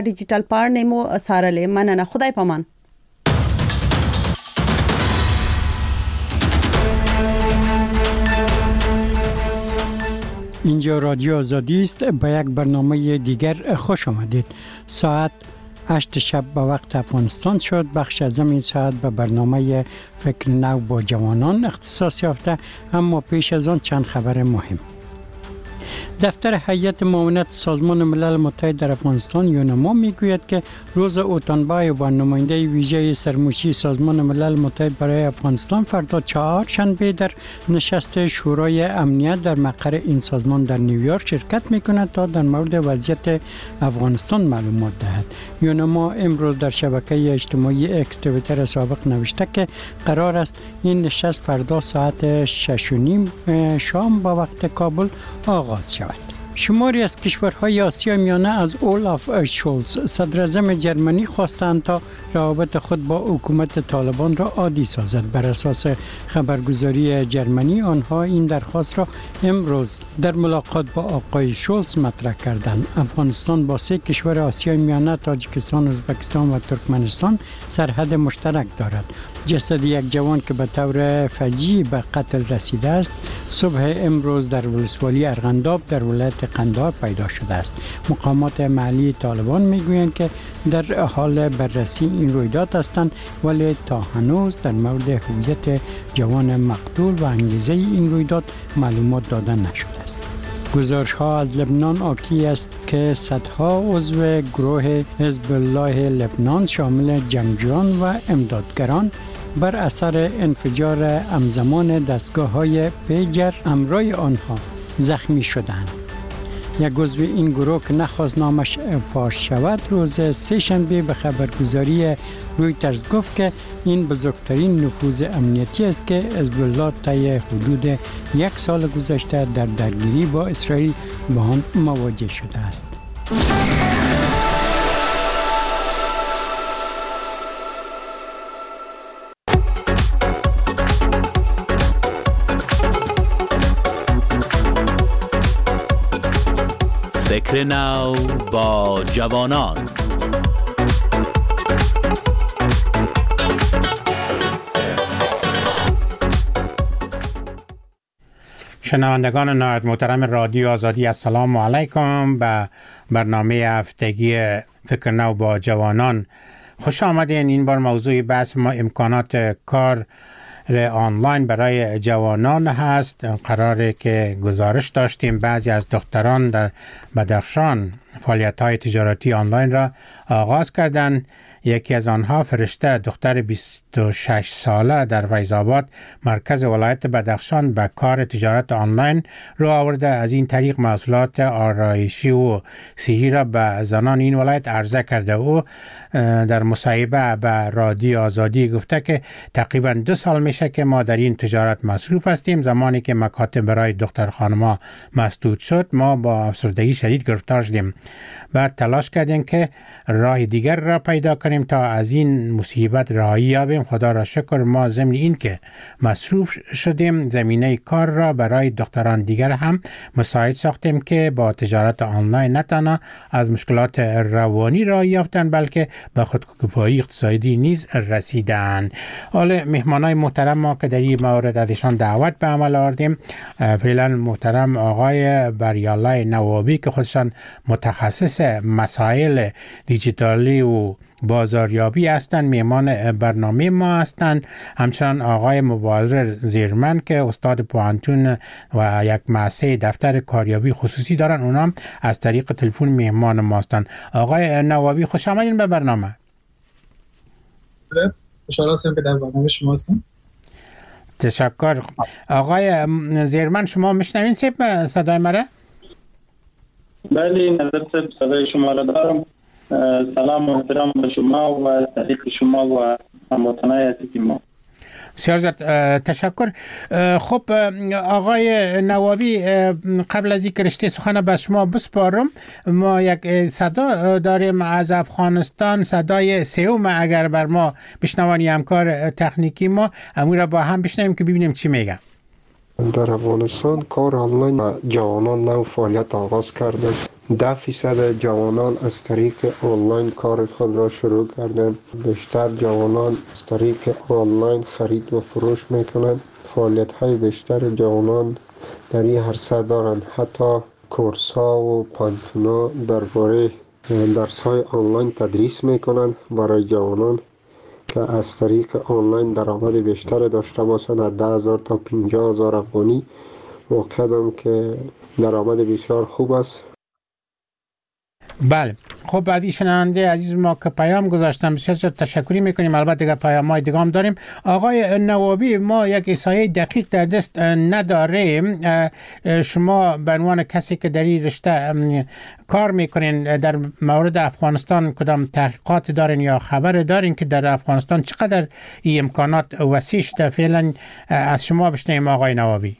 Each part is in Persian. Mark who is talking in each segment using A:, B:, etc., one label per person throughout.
A: دیجیتال پارنمو سارله مننه. خدای پامان.
B: اینجا رادیو آزادی است. به یک برنامه دیگر خوش آمدید. ساعت 8 شب به وقت افغانستان شد. بخش از این ساعت به برنامه فکر نو با جوانان اختصاص یافته، اما پیش از آن چند خبر مهم. دفتر هیئت معاونت سازمان ملل متحد در افغانستان یونما میگوید که روز اوتانبای و نماینده ویژه سرموشی سازمان ملل متحد برای افغانستان فردا چهارشنبه در نشست شورای امنیت در مقر این سازمان در نیویورک شرکت میکند تا در مورد وضعیت افغانستان معلومات دهد. یونما امروز در شبکه اجتماعی اکس توییتر سابق نوشته که قرار است این نشست فردا ساعت 6:30 شام با وقت کابل آغاز شود. شماری از کشورهای آسیا میانه از اولاف شولز صدراعظم جرمنی خواستند تا روابط خود با حکومت طالبان را عادی سازد. بر اساس خبرگزاری جرمنی آنها این درخواست را امروز در ملاقات با آقای شولز مطرح کردند. افغانستان با 3 کشور آسیای میانه تاجیکستان، ازبکستان و ترکمنستان سرحد مشترک دارد. جسد یک جوان که به طور فجیع به قتل رسیده است صبح امروز در ولسوالی ارغنداب در ولایت قندهار پیدا شده است. مقامات محلی طالبان میگویند که در حال بررسی این رویداد هستند، ولی تا هنوز در مورد هویت جوان مقتول و انگیزه این رویداد معلومات داده نشده است. گزارش ها از لبنان حاکی است که صدها عضو گروه حزب الله لبنان شامل جنگجویان و امدادگران بر اثر انفجار همزمان دستگاه‌های پیجر همراه آنها زخمی شدند. یک عضو این گروه که نخواست نامش فاش شود روز سه‌شنبه به خبرگزاری رویترز گفت که این بزرگترین نفوذ امنیتی است که حزب الله طی حدود 1 سال گذشته در درگیری با اسرائیل با آن مواجه شده است.
C: فکر نو با جوانان.
D: شنوندگان نهایت محترم رادیو آزادی، السلام علیکم. به برنامه هفتگی فکر نو با جوانان خوش آمدین. این بار موضوع بحث ما امکانات کار آنلاین برای جوانان هست. قراره که گزارش داشتیم بعضی از دختران در بدخشان فعالیت‌های تجارتی آنلاین را آغاز کردند. یکی از آنها فرشته، دختر 26 ساله در فیض‌آباد مرکز ولایت بدخشان، به کار تجارت آنلاین رو آورده. از این طریق محصولات آرایشی و صحی را به زنان این ولایت عرضه کرده. او در مصاحبه به رادیو آزادی گفته که تقریبا 2 سال میشه که ما در این تجارت مصروف هستیم. زمانی که مکاتب برای دختر خانم‌ها مسدود شد ما با افسردگی شدید گرفتار شدیم. بعد تلاش کردیم که راه دیگر را پیدا کنیم تا از این مصیبت رهایی یابیم. خدا را شکر ما ضمن این که مصروف شدیم زمینه کار را برای دختران دیگر هم مساعد ساختیم که با تجارت آنلاین نه تنها از مشکلات روانی رهایی یافتند بلکه به خودکفایی اقتصادی نیز رسیدند. حالا مهمانای محترم ما که در این مورد ازشان دعوت به عمل آوردیم، فعلا محترم آقای بریالله نوابی که خودشان متخصص مسائل دیجیتالی و بازاریابی هستند، میهمان برنامه ما هستند. همچنان آقای مبارز زیرمن که استاد پوهنتون و یک مؤسسه دفتر کاریابی خصوصی دارن، اونام از طریق تلفن میهمان ما هستند. آقای نوابی خوش آمدین به برنامه.
E: خوشحال هستم که در برنامه شما هستم.
D: تشکر. آقای زیرمن شما میشنوین صدای مرا؟
F: بله نظر صدای شما را دارم. سلام و احترام به شما و صدیق شما و هموطنای عزیز ما.
D: سیاست تشکر. خب آقای نوابی، قبل از اینکه رشته سخن به شما بسپارم، ما یک صدا داریم از افغانستان، صدای سیوم، اگر بر ما بشنوانی همکار تکنیکی ما امور را با هم بشنویم که ببینیم چی میگه.
G: در افغانستان کار آنلاین جوانان نو فعالیت آغاز کرده. 10% جوانان از طریق آنلاین کار خود را شروع کردند. بیشتر جوانان از طریق آنلاین خرید و فروش میکنند. فعالیت های بیشتر جوانان در این عرصه دارند. حتی کورس ها و پانتونا درباره درس های آنلاین تدریس میکنند برای جوانان که از طریق آنلاین درآمد بیشتر داشته باشند. از 10,000 تا 50,000 افغانی واقعا که درآمد بسیار خوب است.
D: بله خب بعدی شنونده عزیز ما که پیام گذاشتم بسیار تشکری میکنیم. البته دیگه پیام‌های دیگه هم داریم. آقای نوابی، ما یک احصایه دقیق در دست نداریم. شما به عنوان کسی که در این رشته کار میکنین در مورد افغانستان کدام تحقیقات دارین یا خبر دارین که در افغانستان چقدر این امکانات وسیع شده؟ فعلا از شما بشنویم آقای نوابی.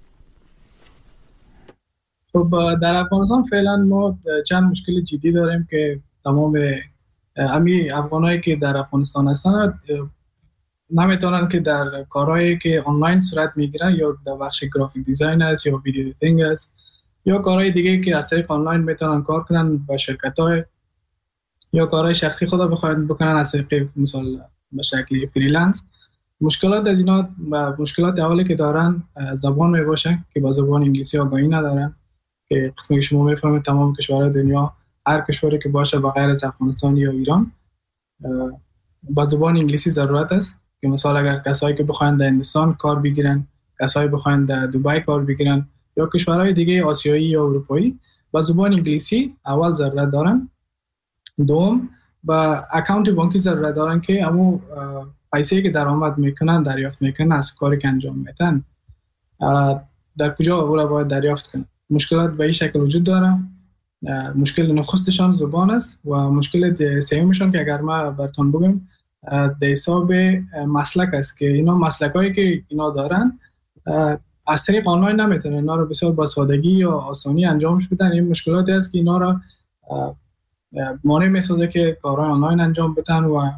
E: خب در افغانستان فعلا ما چند مشکل جدی داریم که تمام امی افغانایی که در افغانستان هستن نمیتونن که در کارهایی که آنلاین صورت میگیرن یا در بخش گرافیک دیزاین است یا ویدیو ادیتینگ است یا کارهای دیگه که از طریق آنلاین میتونن کار کنن با شرکت‌های یا کارهای شخصی خود بخواهند بکنن از طریق مثلا به شکل فریلنس. مشکلات از اینا مشکلات اولی که دارن زبان میباشه که با زبان انگلیسی آگاهی ندارن که قسمی که شما میفهمید تمام کشورهای دنیا هر کشوری که باشه بغیر از افغانستان یا ایران با زبان انگلیسی ضرورت است. که مثلا اگر کسایی که بخواین در هندوستان کار بگیرن، کسایی بخواین در دبی کار بگیرن یا کشورهای دیگه آسیایی یا اروپایی با زبان انگلیسی اول ضرورت دارن. دوم با اکانت بانکی ضرورت دارن که همون پیسه‌ای که درآمد میکنن دریافت میکنن از کاری که انجام میدن در کجا اولا باید دریافت کنن. مشکلات به این شکل وجود داره. مشکل نخستشان زبان است و مشکل سومشان که اگر ما براتون بگم در حساب مسلک است که اینا مسلکایی که اینا دارن از طریق آنلاین نمیتونن اینا رو بسیار با سادگی یا آسانی انجامش بدن. این مشکلاتی است که اینا رو مانع میسازه که کارهای آنلاین انجام بدن و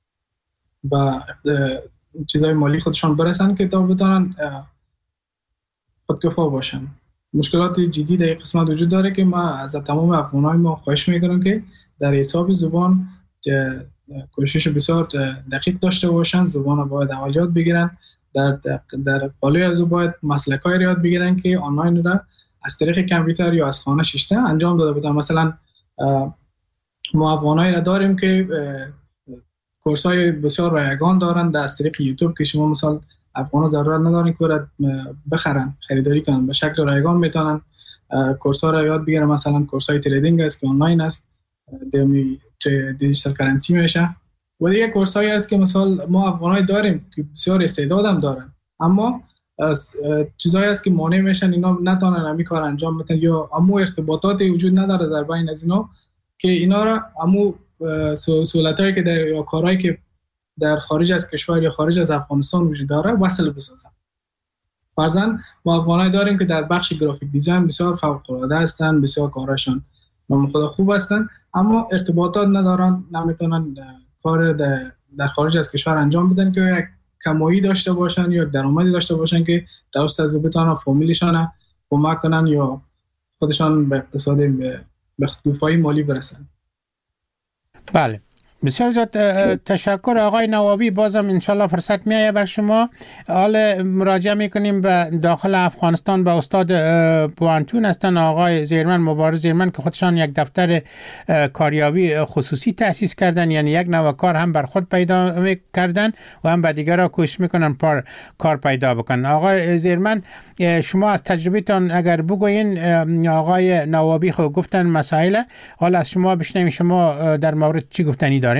E: چیزای مالی خودشان برسن که تا بتونن خودکفا باشن. مشکلات جدی در این قسمت وجود داره که ما از تمام افغانای ما خواهش میکنم که در حساب زبان کوشش بسیار دقیق داشته باشن. زبان باید اول یاد بگیرن. در بالای از او باید مسلک‌های یاد بگیرن که آنلاین را از طریق کامپیوتر یا از خانه شیشته انجام داده بودن. مثلا ما افغانایی داریم که کورس‌های بسیار رایگان دارن در از طریق یوتیوب که شما مثلا افغانا ضرورت ندارن که بخرن، خریداری کنن، به شکل رایگان میتونن کورس‌ها را یاد بگیرن. مثلا کورس‌های تریدینگ است که آنلاین است، دیجیتال کرنسی میشه و دیگه کورس‌هایی است که مثلا ما افغانای داریم که بسیار استعداد هم دارن اما چیزایی است که مانع میشن اینا نتونن همین کار انجام بدن یا امو ارتباطاتی وجود نداره در بین از اینا که اینا را امو سهولتایی که در یا کارهایی که در خارج از کشور یا خارج از افغانستان وجود داره وصل بسازن. فرضاً ما افغانای داریم که در بخش گرافیک دیزاین بسیار فوق‌العاده هستن، بسیار کاراشون خود خوب هستن اما ارتباطات ندارن، نمیتونن کار در خارج از کشور انجام بدن که یک کمایی داشته باشن یا درآمدی داشته باشن که درست از بتونن فامیلشان کمک کنن یا خودشان به اقتصاد به خودکفایی مالی برسن.
D: بله بسیار زیاد تشکر آقای نوابی. بازم انشالله فرصت میایه بر شما. حال مراجعه میکنیم به داخل افغانستان به استاد پوانتون هستن آقای زیرمن، مبارز زیرمن که خودشان یک دفتر کاریابی خصوصی تأسیس کردن، یعنی یک نوع کار هم بر خود پیدا کردن و هم به دیگران کوشش میکنن کار پیدا بکنن. آقای زیرمن شما از تجربهتان اگر بگوین، آقای نوابی خود گفتن مسائل، حالا از شما بشنویم شما در مورد چی گفتنی دارین؟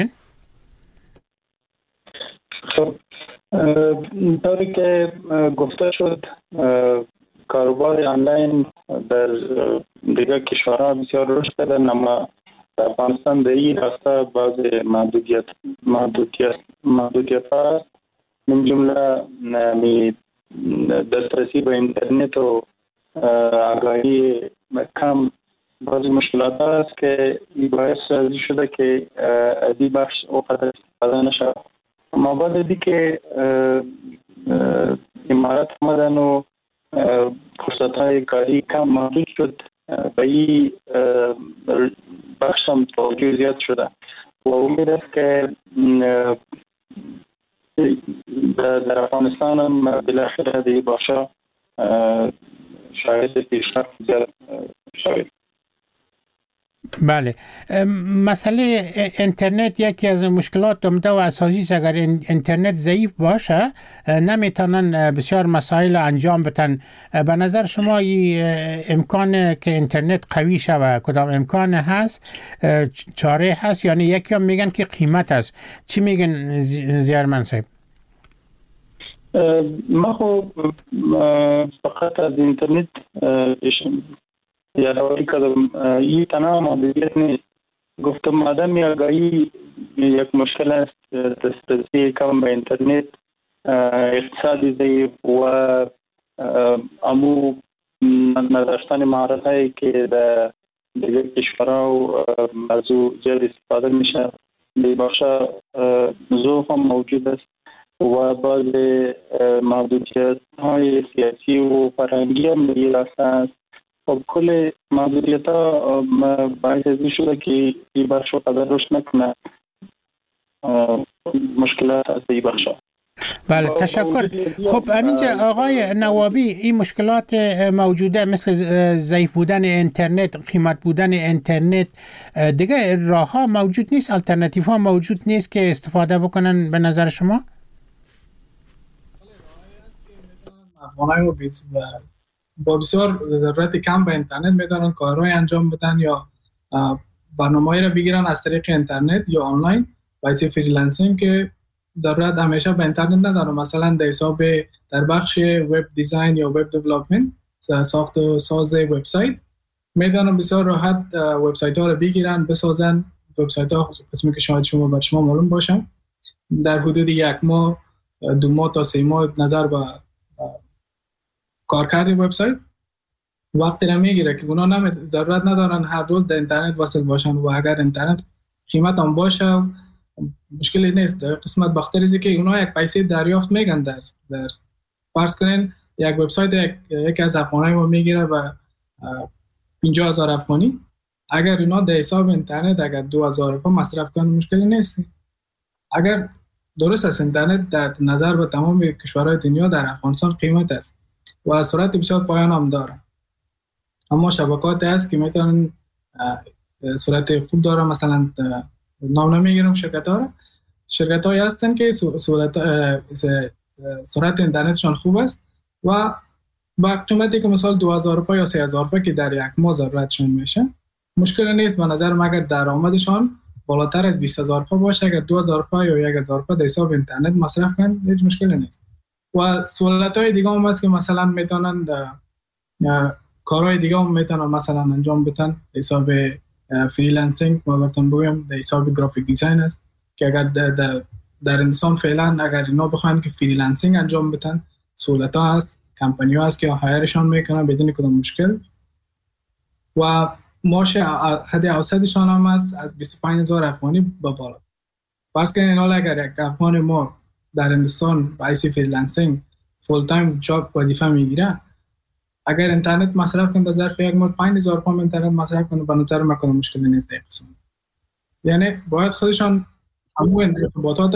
F: خب طوری که گفته شد کاروبار آنلاین در دیگر کشورها بسیار رشد کرده، اما در افغانستان در این راسته بعض محدودیت هست. من جمله دسترسی به اینترنت و آگاهی کم بعضی مشکلات هست که باعث شده که از این بخش اوقات استفاده نشد. ما بعد از اینکه امارات آمدن و فرصت‌های کاری کم محدود شد، به این بخش هم توجه زیاد شده و امید است که در افغانستان هم بالاخره در باشه شاید پیشرفت زیاد شاید.
D: بله، مسئله اینترنت یکی از مشکلات عمده و اساسی است. اگر اینترنت ضعیف باشه نمیتونن بسیار مسائل انجام بدن. به نظر شما این امکان که اینترنت قوی شود کدام امکان هست؟ چاره هست؟ یعنی یکی هم میگن که قیمت هست. چی میگن زیارمن صاحب؟
F: ما خب فقط از اینترنت یادآوری کردم این تنها محدودیت نیست. گفتم مادام یا گاهی یک مشکل است دسترسی کم به اینترنت، اقتصادی ضعیف و امو نداشتن مهارت‌هایی که در دیگر کشورها و موضوع زیاد استفاده میشه باشه ضعف هم موجود است و بعض محدودیت‌های سیاسی و فرهنگی هم در راست است. خب کل محدودیت‌ها باعث از این شده که این بخش قدر رشد نکنه. مشکلات از این بخش.
D: بله، تشکر. خب همینجا آقای نوابی، این مشکلات موجوده مثل ضعیف بودن اینترنت، قیمت بودن اینترنت، دیگه راه ها موجود نیست، الटरनेटिव ها موجود نیست که استفاده بکنن به نظر شما؟
E: با بسیار ضرورت کم به اینترنت میتونن کارهای انجام بدن یا برنامه‌ای را بگیرن از طریق اینترنت یا آنلاین واسه فریلنسینگ که ضرورت همیشه به اینترنت نداره. مثلا در حساب در بخش وب دیزاین یا وب دیولپمنت، ساخت و ساز وبسایت، میتونن بسیار راحت وبسایت ها رو بگیرن بسازن. وبسایت ها قسمی که شاید بر شما معلوم باشه در حدود 1 ماه 2 ماه تا 3 ماه نظر به کارکرد وبسایت وقتی را میگیره که اونا ضرورت ندارن هر روز در اینترنت وصل باشن و اگر اینترنت قیمت هم باشه مشکلی نیست. در قسمت بختریزی که اونا یک پیسه دریافت میگن در فرض کنین یک وبسایت یک از افغانای ما میگیره و 50,000 افغانی، اگر اونا در حساب اینترنت اگر 2,000 روپیه مصرف کنن مشکلی نیست. اگر درست است اینترنت در نظر به تمام کشورهای دنیا در افغانستان قیمت است و سرعت بسیار پایان هم داره، اما شبکات هست که میتونن سرعت خوب داره. مثلا نام نمیگیرم شرکت هایی هستن که سرعت اینترنتشان خوب است و با قیمتی که مثلا 2,000 روپیه یا 3,000 روپیه که در 1 ماه ضرورتشون میشه مشکل نیست. به نظر من اگر درآمدشان بالاتر از 20,000 روپیه باشه، اگر 2,000 روپیه یا 1,000 روپیه در حساب اینترنت مصرف کنن هیچ مشکلی نیست. و سهولت‌های دیگه هم هست که مثلا میتونن کارهای دیگه هم میتونن مثلا انجام بدن. حساب فریلنسینگ ما براتون بگم در حساب گرافیک دیزاین است که اگر در انسان فعلا اگر اینا بخواین که فریلنسینگ انجام بدن سهولت‌ها هست، کمپانی‌ها هست که هایرشان میکنن بدون کدام مشکل و معاش حد اوسطشان هم است از 25,000 افغانی به بالا. فرض کنین حالا اگر یک افغان ما در هندوستان باعث فریلنسینگ فول تایم جاب وظیفه میگیره، اگر اینترنت مصرف کنه در ظرف 1 ماه 5,000 تومان اینترنت مصرف کنه به نظر من کدام مشکلی نیست در قسمت. یعنی باید خودشان همون ارتباطات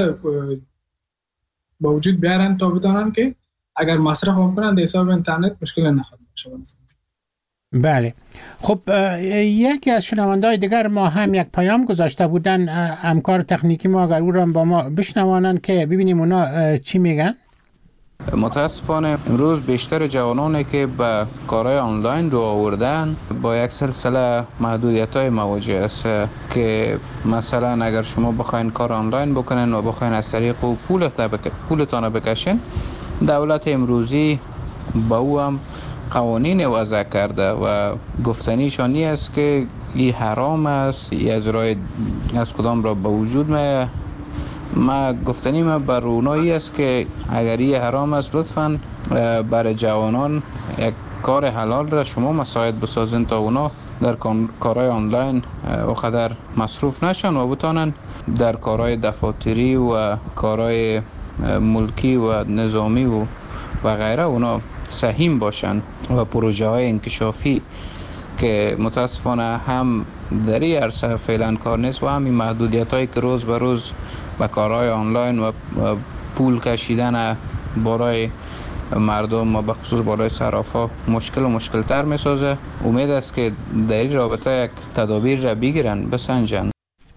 E: با وجود بیارن تا بدانن که اگر مصرف کنن در حساب اینترنت مشکلی نخواهد باشه.
D: بله. خب یکی از شنونده‌های دیگر ما هم یک پیام گذاشته بودن، همکار تکنیکی ما اگر او را با ما بشنوانند که ببینیم اونا چی میگن.
H: متاسفانه امروز بیشتر جوانانی که به کارهای آنلاین رو آوردن با یک سلسله محدودیت‌های مواجه است که مثلا اگر شما بخواین کار آنلاین بکنین و بخواین از طریق پولتان بکشین، دولت امروزی با او هم قوانین وضع کرده و گفتنیشانی است که این حرام است، از کدام را به وجود میاد. ما گفتنی ما بر اونایی است که اگر این حرام است لطفاً برای جوانان یک کار حلال را شما مساعد بسازین تا اونا در کارهای آنلاین وقدر مصروف نشن و بتانن در کارهای دفاتری و کارهای ملکی و نظامی و غیره اونا سهیم باشن و پروژه های انکشافی که متاسفانه هم در این عرصه فعلا کار نیست و همین محدودیت هایی که روز به روز به کارهای آنلاین و پول کشیدن برای مردم و به خصوص برای صرافا مشکل تر می سازه. امید است که در این رابطه یک تدابیر را بگیرن، بسنجن.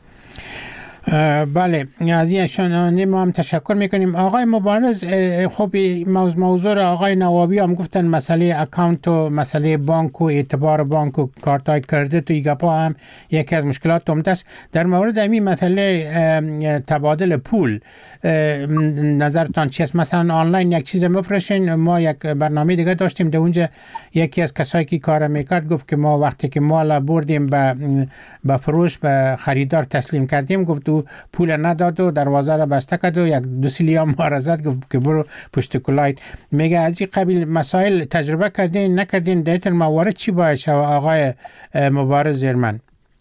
D: بله، از این شنونده ما هم تشکر میکنیم. آقای مبارز، خب موضوع آقای نوابی هم گفتن مسئله اکانت و مسئله بانک و اعتبار بانک و کارتای کردیت و ایگاپا هم یکی از مشکلات عمده است. در مورد همین مسئله تبادل پول نظرتان چیست؟ مثلا آنلاین یک چیز مفرشین، ما یک برنامه دیگه داشتیم در اونجا یکی از کسایی که کار میکرد گفت که ما وقتی که مال بردیم به فروش به خریدار تسلیم کردیم، گفت او پول نداد و دروازه را بسته کرد و یک دو سیلیا ما زد، گفت که برو پشت کلایت. میگه از این قبیل مسائل تجربه کردین نکردین؟ در این موارد چی باید شود آقای مبارز زیرمن؟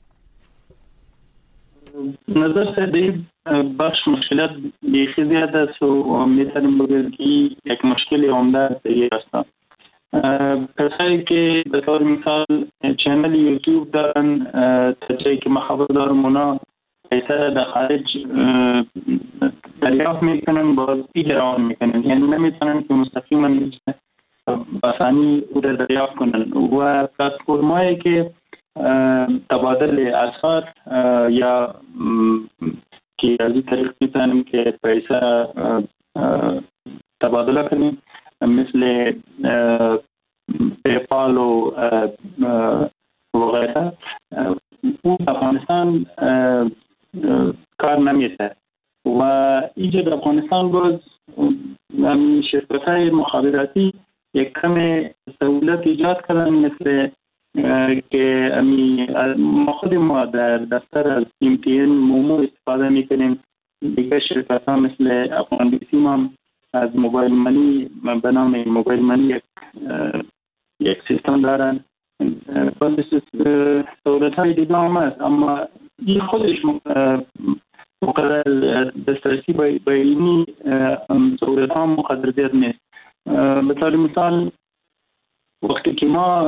F: نظر سدی بخش مشکلات بیخی زیاد است و میتونیم بگیم که یک مشکل عمده است است. کسایی که به طور مثال چینل یوتیوب دارن، تا که من خبر دارم اونا پیسه در خارج دریافت میکنن، باز ایجران میکنن، یعنی نمیتونن که مستقیما بسانی او را دریافت کنن. و پلتفرمایی که تبادل اسعار یا که از این طریق میتونیم که پیسه تبادله کنیم، مثل پیپال و غیره، او افغانستان کار نمیده و اینجا در افغانستان باز شرکت‌های مخابراتی یک کم سهولت ایجاد کردن، مثل که ما خود ما در دفتر از MTN مومو استفاده میکنیم. دیگه شرکت ها مثل افغان بیسی ما از موبایل منی به نام موبایل منی یک سیستم دارن. باز سهولت های دیگه هم هست، اما این خودش مقدر دسترسی به اینی سهولت ها مقدر زیاد نیست. به طور مثال وقتی که ما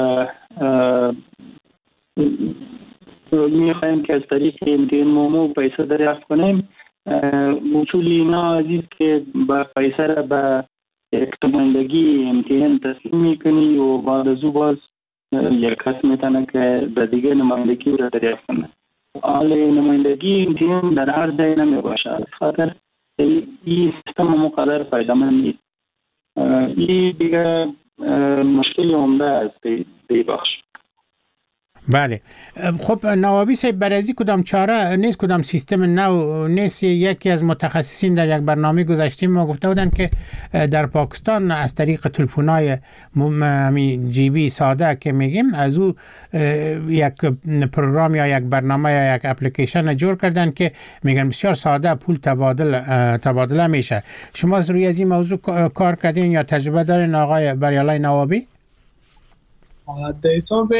F: میخوایم که از طریق MTN مومو پیسه دریافت کنیم، اصول اینا عزیز که با پیسه را به یک نمایندگی MTN تسلیم میکنی و بعد از او باز یک کس میتونه که به دیگه نمایندگی را دریافت کنه. حال نمایندگی MTN در هر جای نمی باشه، از خاطر این سیستم مقدر فایده‌مند نیست. این دیگه مشکلی عمده است دی بخش.
D: بله، خب نوابی صاحب، برای از کدام چاره نیست، کدام سیستم نو نیست؟ یکی از متخصصین در یک برنامه گذاشتیم ما گفته بودن که در پاکستان از طریق تلفن‌های جیبی ساده که میگیم از او یک پروگرام یا یک برنامه یا یک اپلیکیشن جور کردن که میگن بسیار ساده پول تبادله میشه. شما روی از این موضوع کار کردین یا تجربه دارین آقای بریالای نوابی؟
E: در حساب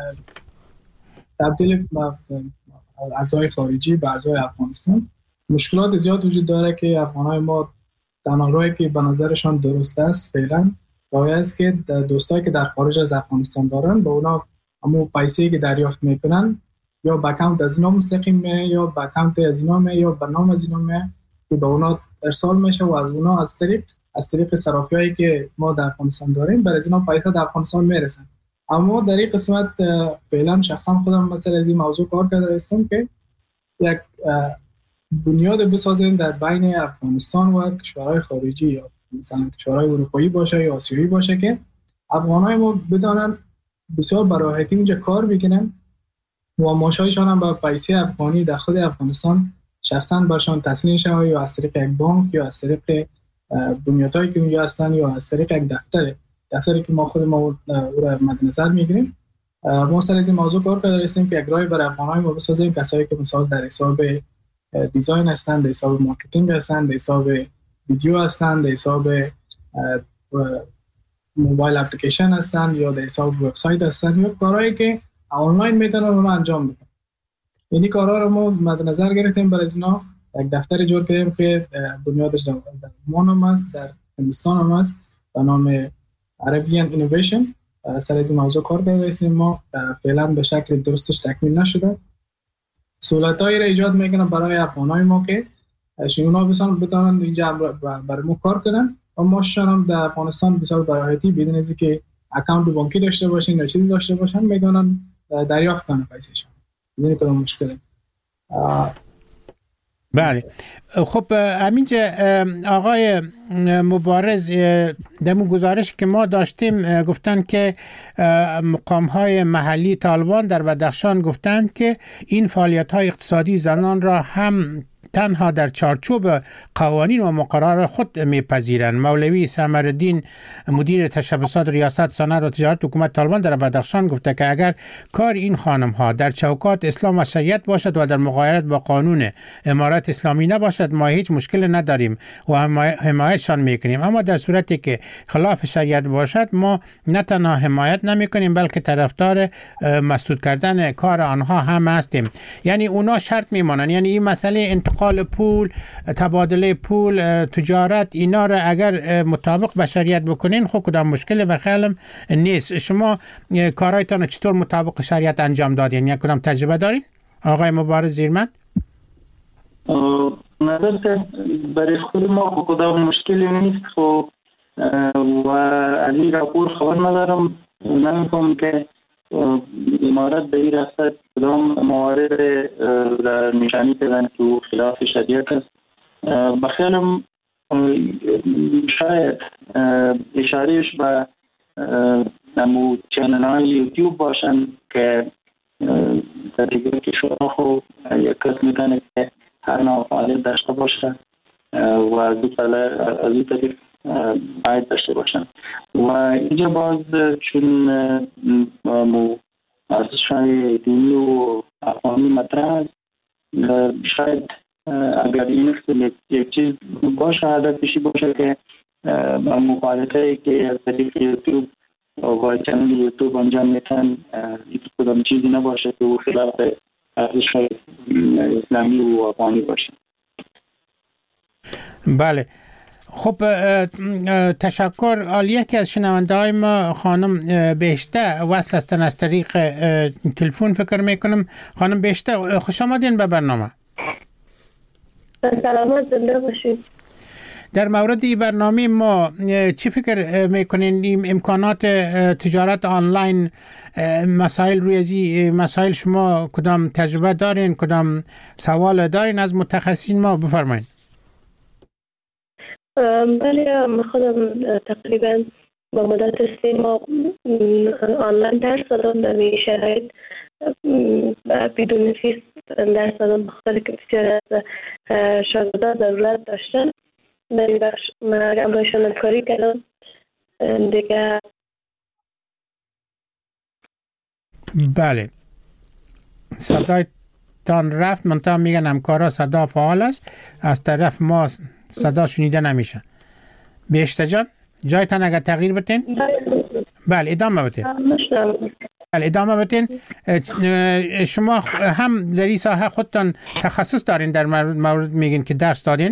E: تبدیل ارزهای خارجی به ارزهای افغانستان مشکلات زیاد وجود داره که افغانهای ما تنها راهی که به نظرشان درست است فعلا راه است که دوستایی که در خارج از افغانستان دارن با اونا همون پیسه‌ای که دریافت میکنن یا به اکانت از اینا مستقیم میه یا به اکانت از اینا میه یا به نام از اینا میه که به اونا ارسال میشه و از اونا از طریق صرافی‌هایی که ما در افغانستان داریم برای اینا پیسه در افغانستان میرسن. اما در این قسمت فعلا شخصا خودم مثلا از این موضوع کار کرده هستم که یک بنیاد بسازیم در بین افغانستان و کشورهای خارجی یا مثلا کشورهای اروپایی باشه یا آسیایی باشه که افغانای ما بدانن بسیار براحتی اونجا کار بکنن و ماشایشان هم با پیسه افغانی در خود افغانستان شخصا برشان تسلیم شود یا از طریق یک بانک یا از طریق بنیادهایی که اونجا هستن یا از طریق یک دفتری که ما خود ما او را مد نظر میگیریم. ما سر از این موضوع کار کرده هستیم که یک راهی برای افغانای ما بسازیم، کسایی که مثلا در حساب دیزاین هستند، در حساب مارکتینگ هستند، در حساب ویدیو هستند، در حساب موبایل اپلیکیشن هستند یا در حساب وبسایت هستند یا کارهایی که آنلاین میتونن اونها انجام بدن. یعنی کارها رو ما مد نظر گرفتیم برای اینا یک دفتر جور کردیم که بنیادش در عمان هم است، در هندوستان هم است، به نام Arabian Innovation سر از این موضوع کار کرده هستیم. ما فعلا به شکل درستش تکمیل نشده. سهولت‌هایی را ایجاد میکنه برای افغانای ما که اونا بتونن اینجا برای ما کار کنن و ما هم در افغانستان بسیار براحتی بدون از اینکه اکانت بانکی داشته باشین یا چیزی داشته باشن میتونن دریافت کنن پیسه‌شون بدون کدام مشکلی.
D: بله. خب همینجا آقای مبارز دمو گزارش که ما داشتیم گفتن که مقام‌های محلی طالبان در بدخشان گفتند که این فعالیت‌های اقتصادی زنان را هم تنها در چارچوب قوانین و مقررات خود میپذیرند. مولوی سمرالدین مدیر تشبثات ریاست صنعت و تجارت حکومت طالبان در بدخشان گفته که اگر کار این خانم ها در چوکات اسلام و شریعت باشد و در مغایرت با قانون امارت اسلامی نباشد ما هیچ مشکل نداریم و حمایتشان میکنیم، اما در صورتی که خلاف شریعت باشد ما نه تنها حمایت نمیکنیم بلکه طرفدار مسدود کردن کار آنها هم هستیم. یعنی اونا شرط میمانند، یعنی این مسئله انتقال پول، تبادله پول، تجارت، اینا را اگر مطابق به شریعت بکنین خب کدام مشکل به خیالم نیست. شما کارهایتان چطور مطابق شریعت انجام دادین؟ یا کدام تجربه دارین آقای مبارز زیرمن؟
F: نظر که برای خود ما کدام مشکلی نیست خب و از این راپور خبر ندارم، نمی‌فهم که امارت به این راستا کدام موارد را نشانی دادن که خلاف شریعت است. بخیالم شاید اشارهش به نمو چنل های یوتیوب باشن که در دیگر کشورها خب یک کس میکنه که هر نوع فعالیت داشته باشه و از این طریق باید داشته باشن و اینجا باز چون ارزش‌های دینی و افغانی مطرح است، شاید اگر این یک چیز باشه هدفشی باشه که مقالطه‌ای که از طریق یوتیوب و چنل یوتیوب انجام میتن کدام چیزی نباشه که خلاف ارزش‌های اسلامی و افغانی باشه.
D: بله. خب تشکر. یکی از شنونده های ما خانم بهشته وصل هستن از طریق تلفن فکر میکنم. خانم بهشته خوش آمدین به برنامه.
I: سلامت زنده باشید.
D: در مورد این برنامه ما چی فکر میکنین؟ امکانات تجارت آنلاین، مسائل ریاضی، مسائل شما کدام تجربه دارین، کدام سوال دارین از متخصصین ما بفرمایید.
I: بله من خودم تقریبا با مدت 3 ماه آنلاین درس دادم در این شرایط بدون فیس درس دادم، بخاطر که بسیار از شاگردان ضرورت داشتن. در این بخش من همراهشان همکاری کردم دیگه.
D: بله صدایتان رفت، منتها میگن همکارا صدا فعال است، از طرف ما صدا شنیده نمیشه. بهشته جان جایتان اگر تغییر بتین؟ بله ادامه بتین. بله ادامه بتین. شما هم در این ساحه خودتان تخصص دارین در مورد میگین که درس دادین؟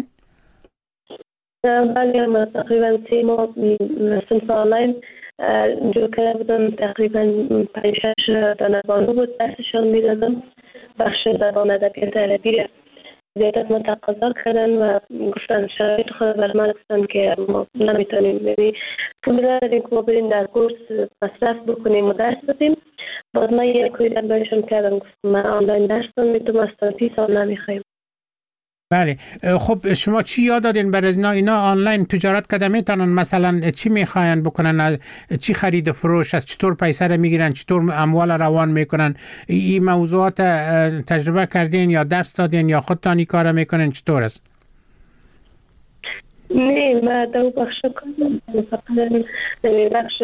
I: بله من تقریبا 3 ماه صنف آنلاین جو کرده بودم. تقریبا 5-6 دانشجو بود درسشان میدادم. بخش زبان ادبیات عربی زیادت ما تقاضا کردن و گفتن شرایط خود بر من گفتن که ما نمیتونیم، یعنی پول نداریم که ما بریم در کورس مصرف بکنیم و درس بدیم. باز من یک کویدن برایشون کردم، گفتم من آنلاین درس میتونم از فیس هم نمیخوایم.
D: بله. خب شما چی یاد دادین برای اینا آنلاین تجارت کده میتونن؟ مثلا چی میخواین بکنن؟ چی خرید فروش است؟ چطور پیسه رو میگیرن؟ چطور اموال روان میکنن؟ این موضوعات تجربه کردین یا درس دادین یا خودتان این کار میکنین؟ چطور است؟
I: نه من دو بخش کنم، فقط بخش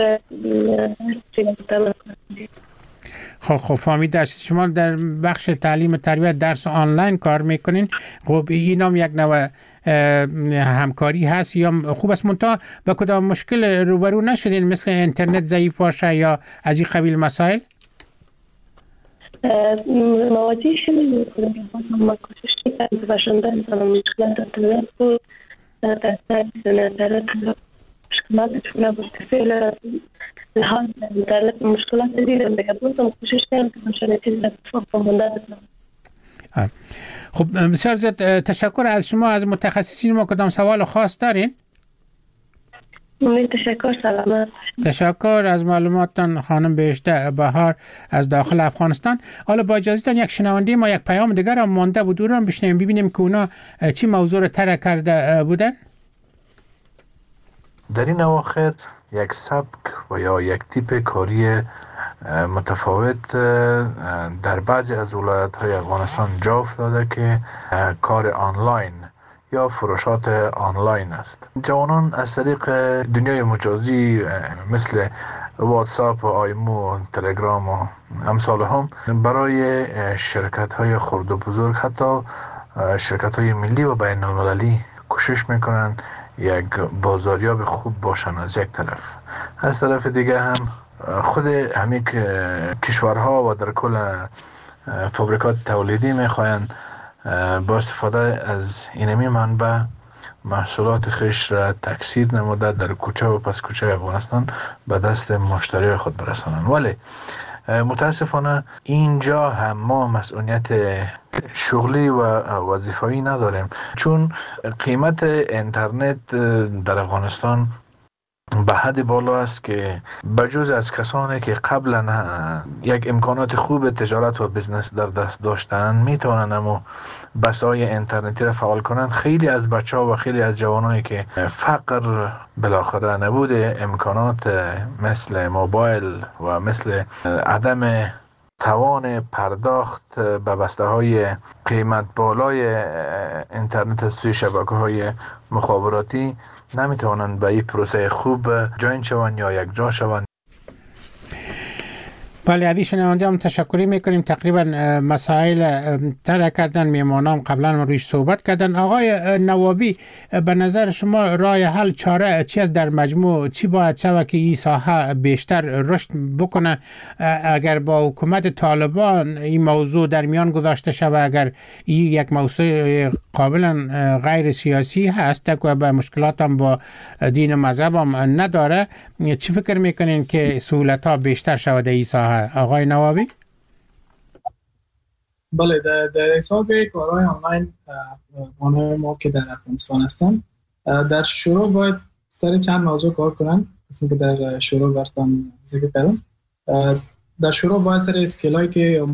D: خب فهمیده. شما در بخش تعلیم تربیت درس آنلاین کار میکنین. خب این هم یک نوع همکاری هست یا خوب است، منتها با کدام مشکل روبرو نشدین مثل اینترنت ضعیف باشه یا از این قبیل مسائل؟
I: مواجه شدیم ما کوشش کردیم باشنده انسان مشکلات اینترنت بود در نظرت مشکلاتشون نبود. فعلا لحاظ اینترنت مشکلات دیدم دیگه، بودم کوشش کردم که همچنین چیز اتفاق مونده بکنم.
D: خب بسیار زیاد تشکر از شما. از متخصصین ما کدام سوال خاص دارین؟
I: تشکر، سلامت.
D: تشکر از معلوماتتان خانم بهشته بهار از داخل افغانستان. حالا با اجازهتان یک شنونده ما یک پیام دیگر هم مانده بود، اون بشنویم ببینیم که اونا چی موضوع رو طرح کرده بودن.
J: در این اواخر یک سبک و یا یک تیپ کاری متفاوت در بعضی از ولایت‌های افغانستان جا افتاده که کار آنلاین یا فروشات آنلاین است. جوانان از طریق دنیای مجازی مثل واتساپ و آیمو و تلگرام و امثال هم برای شرکت‌های خرد و بزرگ، حتی شرکت‌های ملی و بین المللی کوشش میکنن یک بازاریاب خوب باشن از یک طرف. از طرف دیگه هم خود همین کشورها و در کل فابریکات تولیدی میخواین با استفاده از اینمی منبع محصولات خیش را تکثیر نموده در کوچه و پس کوچه افغانستان به دست مشتری خود برسانند. ولی متاسفانه اینجا هم ما مسئولیت شغلی و وظیفه‌ای نداریم، چون قیمت اینترنت در افغانستان به حد بالا است که بجز از کسانی که قبلا یک امکانات خوب تجارت و بزنس در دست داشتن میتونن اما بسای اینترنتی را فعال کنند، خیلی از بچه‌ها و خیلی از جوانانی که فقر بالاخره نبود امکانات مثل موبایل و مثل عدم توان پرداخت به بسته‌های قیمت بالای اینترنت از سوی شبکه‌های مخابراتی نمیتوانند به این پروسه خوب جوین شوند یا یک جا شوند.
D: بله، عزیز شنونده هم تشکری میکنیم. تقریبا مسائل طرح کردن میمانام قبلا ما رویش صحبت کردن. آقای نوابی، به نظر شما راه حل چاره چی است در مجموع؟ چی باید شود که این ساحه بیشتر رشد بکنه؟ اگر با حکومت طالبان این موضوع در میان گذاشته شود، اگر این یک موضوع قابلا غیر سیاسی هست که به مشکلات هم با دین و مذهب هم نداره، چی فکر میکنین که سهولت ها بیشتر شود این ساحه؟ آقای نوابی؟
E: بله، در حساب کارهای آنلاین آنهای ما که در افغانستان هستن، در شروع باید سر چند موضوع کار کنن. مثل که در شروع براتون ذکر کردم، در شروع باید سر اسکیلایی که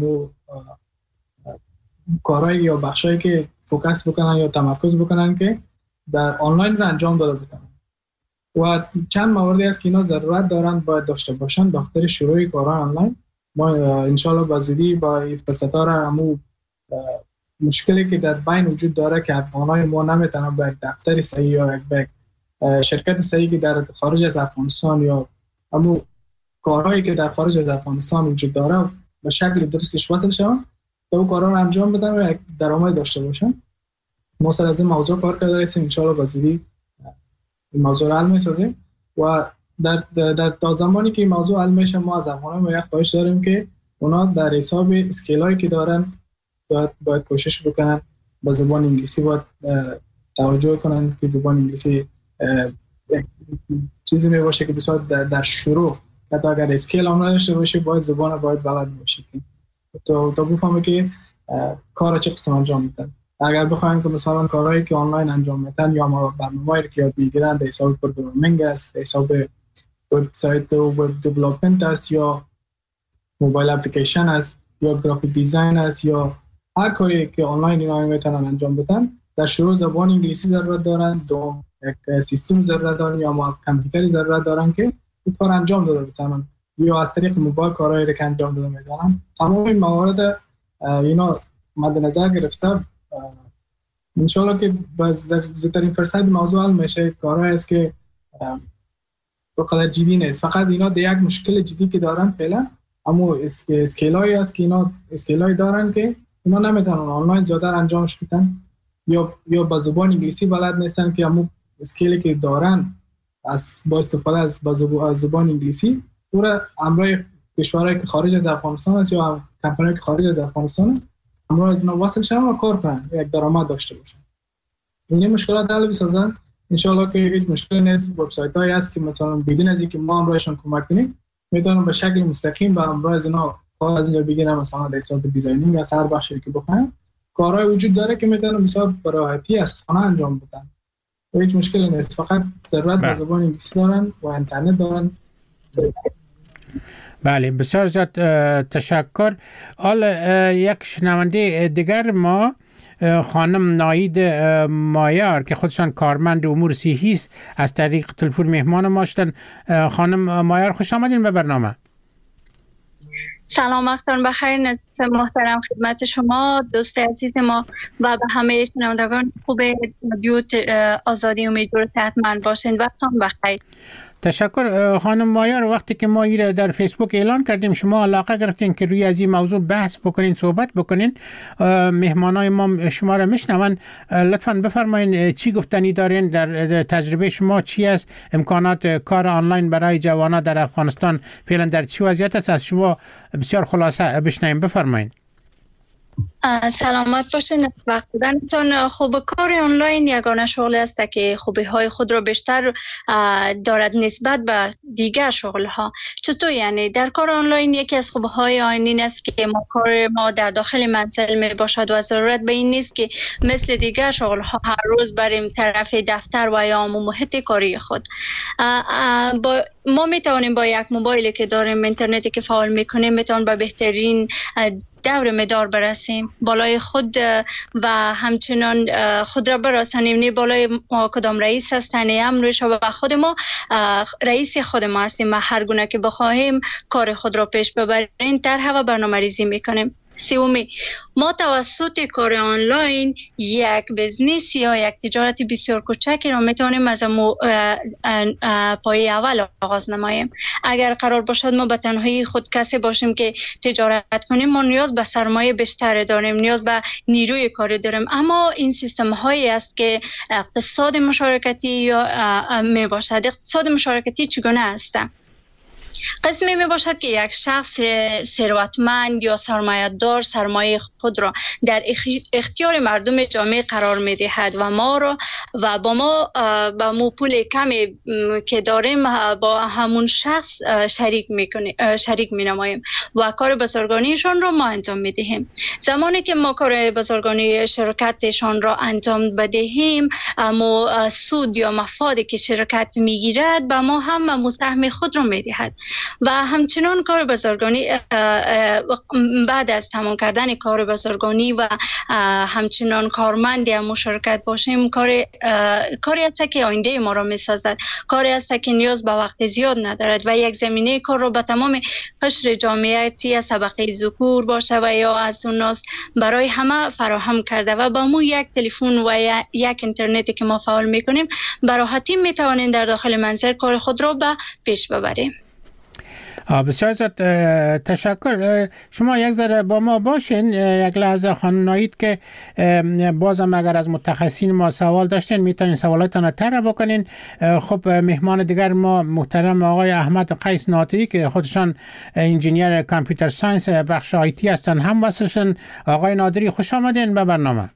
E: کارهای یا بخشایی که فوکس بکنن یا تمرکز بکنن که در آنلاین رو انجام داده بکنن و چند موردی است که اینا ضرورت دارن باید داشته باشن به خاطر شروع کارهای آنلاین. ما انشالله با زودی با این فرصت‌ها را همو مشکلی که در بین وجود داره که افغانای ما نمیتونن به دفتر صحیح یا به شرکت صحیح که در خارج از افغانستان یا همو کارهایی که در خارج از افغانستان وجود داره به شکل درستش وصل شون تا اون کارها رو انجام بدن و یک درآمد داشته باشن. ما سر از این موضوع کار کرده هستیم، انشالله با زودی این موضوع رو حل می‌سازیم و در تا زمانی که این موضوع حل میشه ما از افغانان ما یک خواهش داریم که اونا در حساب اسکیلایی که دارن باید کوشش بکنن به زبان انگلیسی باید توجه کنن که زبان انگلیسی چیزی میباشه که بسیار در شروع حتی اگر اسکیل هم نداشته باشه باید زبان باید بلد باشه تا بفهمه که کار چه قسم انجام میدن. اگر بخوایم که مثلا کارهایی که آنلاین انجام میدن یا ما برنامه‌ای که یاد میگیرن در حساب پروگرامینگ است، در حساب وبسایت و وب دیولپمنت است یا موبایل اپلیکیشن است یا گرافیک دیزاین است یا هر کاری که آنلاین اینا میتونن انجام بدن، در شروع زبان انگلیسی ضرورت دارن، دوم یک سیستم ضرورت دارن یا ما کامپیوتری ضرورت دارن که این کار انجام داده بتونن یا از طریق موبایل کارهایی رو که انجام داده میدونن. تمام این موارد اینا مد نظر گرفته انشالله که در زودترین فرصت موضوع حل میشه. کارهایی است که بقدر جدی نیست، فقط اینا یک مشکل جدی که دارن فعلا اما اسکیلایی است که اینا اسکیلایی دارن که اینا نمیتونن آنلاین زیادر انجامش بدن یا با زبان انگلیسی بلد نیستن که همون اسکیلی که دارن با استفاده از زبان انگلیسی پورا همراه کشورهایی که خارج از افغانستان است یا کمپانیایی که خارج از افغانستان همراه از اینا وصل شدن و کار کنن یک درآمد داشته باشن. این مشکلات حل بسازن انشالله که هیچ مشکلی نیست. وبسایت هایی هست که مثلا بدون از اینکه ما همراهشون کمک کنیم میتونن به شکل مستقیم به همراه از اینا کار از اینجا بگیرن، مثلا در حساب دیزاینینگ یا هر بخشی که بخوایم کارهای وجود داره که میتونن مثلا به راحتی از خانه انجام بدن و هیچ مشکلی نیست. فقط ضرورت به زبان انگلیسی دارن و اینترنت دارن.
D: بله بسیار زیاد تشکر. حالا یک شنونده دیگر ما خانم ناید مایار که خودشان کارمند امور صحی است از طریق تلفن مهمان ما شدن. خانم مایار خوش آمدین به برنامه.
K: سلام وقتتون بخیر محترم خدمت شما دوست عزیز ما و به همه شنوندگان خوب رادیو آزادی. امیدوارم صحتمند باشین. وقتتون بخیر.
D: تشکر خانم مایار. وقتی که ما این در فیسبوک اعلان کردیم شما علاقه گرفتین که روی از این موضوع بحث بکنین، صحبت بکنین. مهمانای ما شما را میشنون. لطفاً بفرمایین چی گفتنی دارین، در تجربه شما چی است، امکانات کار آنلاین برای جوانان در افغانستان فعلا در چه وضعیت است؟ از شما بسیار خلاصه بشنویم. بفرمایین.
K: سلامت باشین. وقت دادنتون. خوب کار آنلاین یگانه شغلی است که خوبی های خود را بیشتر دارد نسبت به دیگر شغل ها. چطور یعنی در کار آنلاین یکی از خوبی های آن این است که کار ما در داخل منزل می باشد و ضرورت به این نیست که مثل دیگر شغل ها هر روز بریم طرف دفتر و یا محیط کاری خود. ما می توانیم با یک موبایلی که داریم، اینترنتی که فعال میکنیم، میتونیم به بهترین دور مدار برسیم، بالای خود و همچنان خود را برسانیم. نه بالای کدام رئیس هستن امرش و خود ما رئیس خود ما هستیم و هر گونه که بخواهیم کار خود را پیش ببریم طرح و برنامه ریزی میکنیم. سومی، ما توسط کار آنلاین یک بزنس یا یک تجارت بسیار کوچکی را میتونیم از پای اول آغاز نماییم. اگر قرار باشد ما به تنهایی خود کسی باشیم که تجارت کنیم، ما نیاز به سرمایه بیشتر داریم، نیاز به نیروی کاری داریم. اما این سیستم هایی است که اقتصاد مشارکتی یا می باشد. اقتصاد مشارکتی چگونه است؟ قسمی می باشد که یک شخص ثروتمند یا سرمایه‌دار سرمایه خود را در اختیار مردم جامعه قرار می دهد و ما را و با ما با مو پول کمی که داریم با همون شخص شریک می نماییم و کار بازرگانیشان را ما انجام می دهیم. زمانی که ما کار بازرگانی شرکتشان را انجام بدهیم، ما سود یا مفادی که شرکت می گیرد با ما هم مساهم خود را می دهد. و همچنان کار بازرگانی بعد از تمام کردن کار بازرگانی و همچنان کارمند یا مشارکت باشیم، کاری است که آینده ما را می‌سازد، کاری است که نیاز به وقت زیاد ندارد و یک زمینه کار را به تمام قشر جامعه از طبقه ذکور باشه و یا از اوناس برای همه فراهم کرده و با مو یک تلفن و یک اینترنتی که ما فعال می‌کنیم به راحتی می‌توانیم در داخل منزل کار خود را به پیش ببریم.
D: بسیار تشکر. شما یک ذره با ما باشین یک لحظه خانم ناید که بازم اگر از متخصصین ما سوال داشتین میتونین سوالاتتان رو طرح بکنین. خب مهمان دیگر ما محترم آقای احمد قیس ناطقی که خودشان انجینیر کامپیوتر ساینس بخش آیتی هستن هم واسهشون. آقای نادری خوش آمدین به برنامه.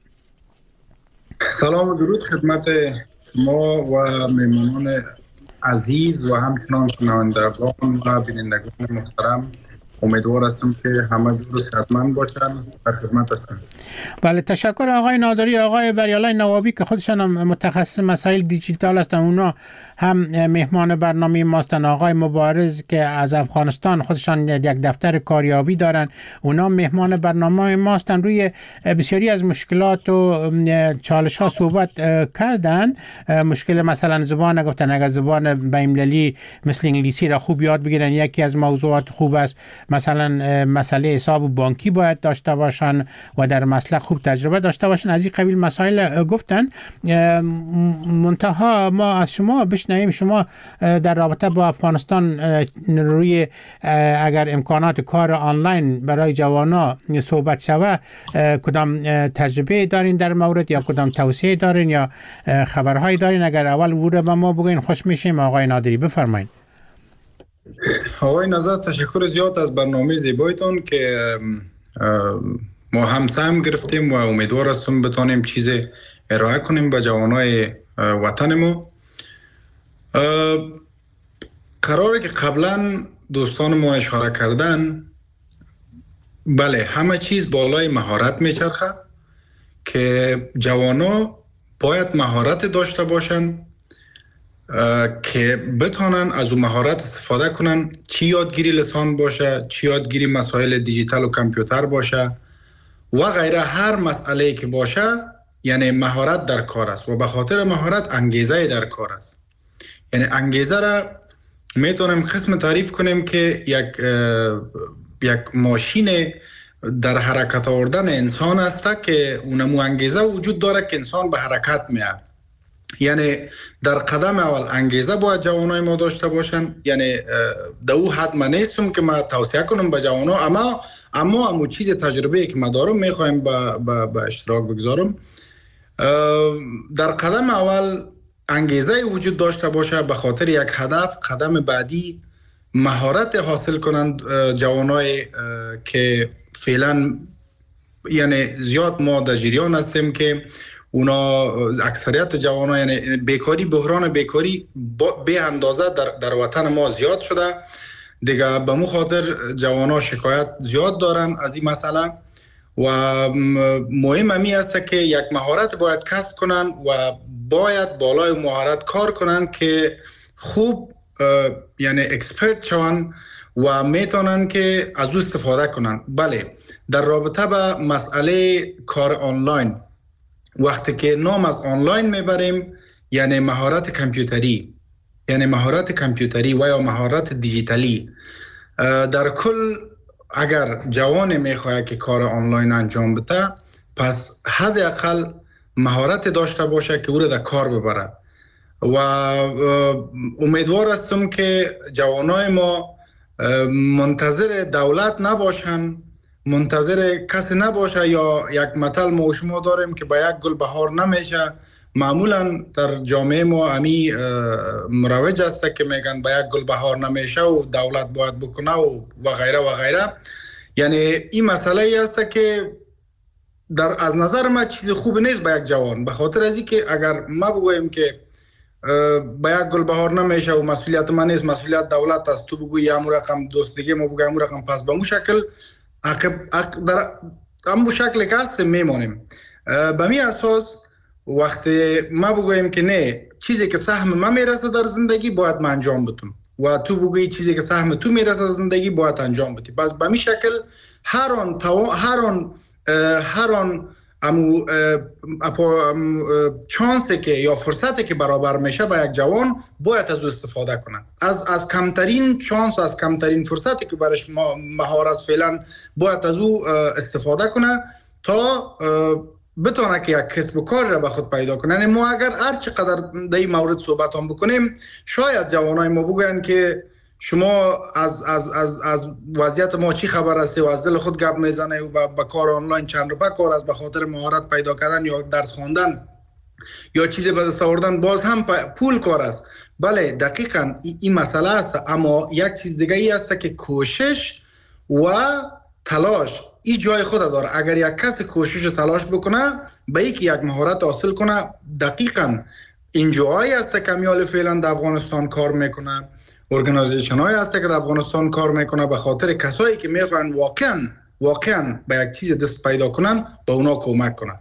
L: سلام و درود خدمت شما و مهمانان عزیز و همچنان شنوندگان و بینندگان محترم. امیدوار هستم که همه جور صحتمند باشن. در خدمت هستم.
D: بله تشکر آقای نادری. آقای بریالای نوابی که خودشان متخصص مسائل دیجیتال هستن اونا هم مهمان برنامه ماستن. آقای مبارز که از افغانستان خودشان یک دفتر کاریابی دارن اونا مهمان برنامه ماستن. روی بسیاری از مشکلات و چالش ها صحبت کردن. مشکل مثلا زبان گفتن، اگر زبان بین‌المللی مثل انگلیسی را خوب یاد بگیرن یکی از موضوعات خوب است. مثلا مسئله حساب بانکی باید داشته باشن و در مسلک خوب تجربه داشته باشن. از این قبیل مسائل گفتن. منتها ما از شما بشنویم شما در رابطه با افغانستان روی اگر امکانات کار آنلاین برای جوانا صحبت شوه کدام تجربه دارین در مورد یا کدام توصیه دارین یا خبرهایی دارین؟ اگر اول ورود به ما بگین خوش میشیم. آقای نادری بفرمایید.
L: آقای نظر تشکر زیاد از برنامه زیبایتون که ما هم سهم گرفتیم و امیدوار هستم بتانیم چیز ارائه کنیم به جوانای وطن ما. قراره که قبلا دوستان ما اشاره کردن، بله همه چیز بالای مهارت میچرخه که جوانا باید مهارت داشته باشن که بتونن از اون مهارت استفاده کنن، چی یادگیری لسان باشه، چی یادگیری مسائل دیجیتال و کامپیوتر باشه و غیره. هر مسئله که باشه یعنی مهارت در کار است و به خاطر مهارت انگیزه در کار است. یعنی انگیزه را میتونیم قسم تعریف کنیم که یک ماشین در حرکت آوردن انسان است که اونمو انگیزه وجود داره که انسان به حرکت میاد. یعنی در قدم اول انگیزه باید جوانای ما داشته باشن. یعنی در او حد من نیستم که ما توصیه کنم به جوانا، اما همون چیز تجربه که ما دارم میخوایم به اشتراک بگذارم. در قدم اول انگیزه وجود داشته باشه به خاطر یک هدف. قدم بعدی مهارت حاصل کنند جوانای که فعلا یعنی زیاد ما در جریان هستیم که اونا اکثریت جوانان یعنی بیکاری، بحران بیکاری به اندازه در وطن ما زیاد شده دیگه. به مو خاطر جوانا شکایت زیاد دارن از این مسئله و مهم همی است که یک مهارت باید کسب کنن و باید بالای مهارت کار کنن که خوب یعنی اکسپرت شون و میتونن که از او استفاده کنن. بله در رابطه با مسئله کار آنلاین، وقتی که نام از آنلاین میبریم یعنی مهارت کامپیوتری، یعنی مهارت کامپیوتری و یا مهارت دیجیتالی. در کل اگر جوان میخواد که کار آنلاین انجام بده پس حداقل مهارت داشته باشه که او را در کار ببره و امیدوار هستم که جوانای ما منتظر دولت نباشن، منتظر کسی نباشه. یا یک مثل ما و شما داریم که با یک گل بهار نمیشه. معمولا در جامعه ما امی مروج است که میگن با یک گل بهار نمیشه و دولت باید بکنه و غیره و غیره. یعنی این مسئله ای است که از نظر ما چیز خوب نیست با یک جوان، به خاطر از این که اگر ما بگویم که با یک گل بهار نمیشه و مسئولیت من نیست، مسئولیت دولت است، تو بگوی همون رقم، دوست دیگه ما بگویم همون رقم، پس به مو شکل در همون شکل که هست میمانیم. به می اساس وقتی ما بگویم که نه چیزی که سهم ما میرسه در زندگی باید من انجام بدم و تو بگویی چیزی که سهم تو میرسه در زندگی باید انجام بدی، پس به می شکل هر آن امو چانسی که یا فرصتی که برابر میشه با یک جوان باید از او استفاده کنه. از کمترین چانس، از کمترین فرصتی که برش مهارت فعلا باید از او استفاده کنه تا بتونه که یک کسب و کار را به خود پیدا کنه. یعنی ما اگر هر چقدر در این مورد صحبت هم بکنیم شاید جوانای ما بگوین که شما از وضعیت ما چی خبر هستی و از دل خود گپ میزنه و با کار آنلاین چند روپه کار است به خاطر مهارت پیدا کردن یا درس خواندن یا چیزی به دست آوردن باز هم پول کار است. بله دقیقاً این مسئله است، اما یک چیز دیگه ای است که کوشش و تلاش این جای خود داره. اگر یک کس کوشش و تلاش بکنه به اینکه یک مهارت حاصل کنه، دقیقاً این جایی است که کمیال فعلا در افغانستان کار میکنه، ارگانیزیشن های هست که در افغانستان کار میکنه به خاطر کسایی که میخوان واقعا به یک چیز دست پیدا کنن به اونا کمک کنن.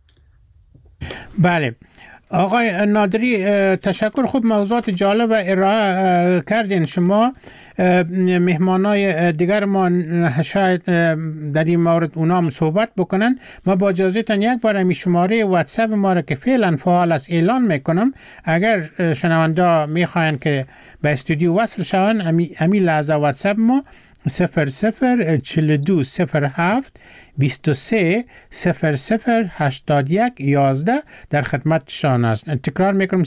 D: بله آقای نادری تشکر، خوب موضوعات جالب ارائه کردین. شما مهمانای دیگر ما شاید در این مورد اونا هم صحبت بکنن. ما با اجازهتان یک بار امی شماره واتساپ ما را که فعلا فعال است اعلان میکنم. اگر شنونده میخواین که به استودیو وصل شون امی لحظه واتساپ ما 004207 23 0081 11 در خدمتشان است. تکرار میکنم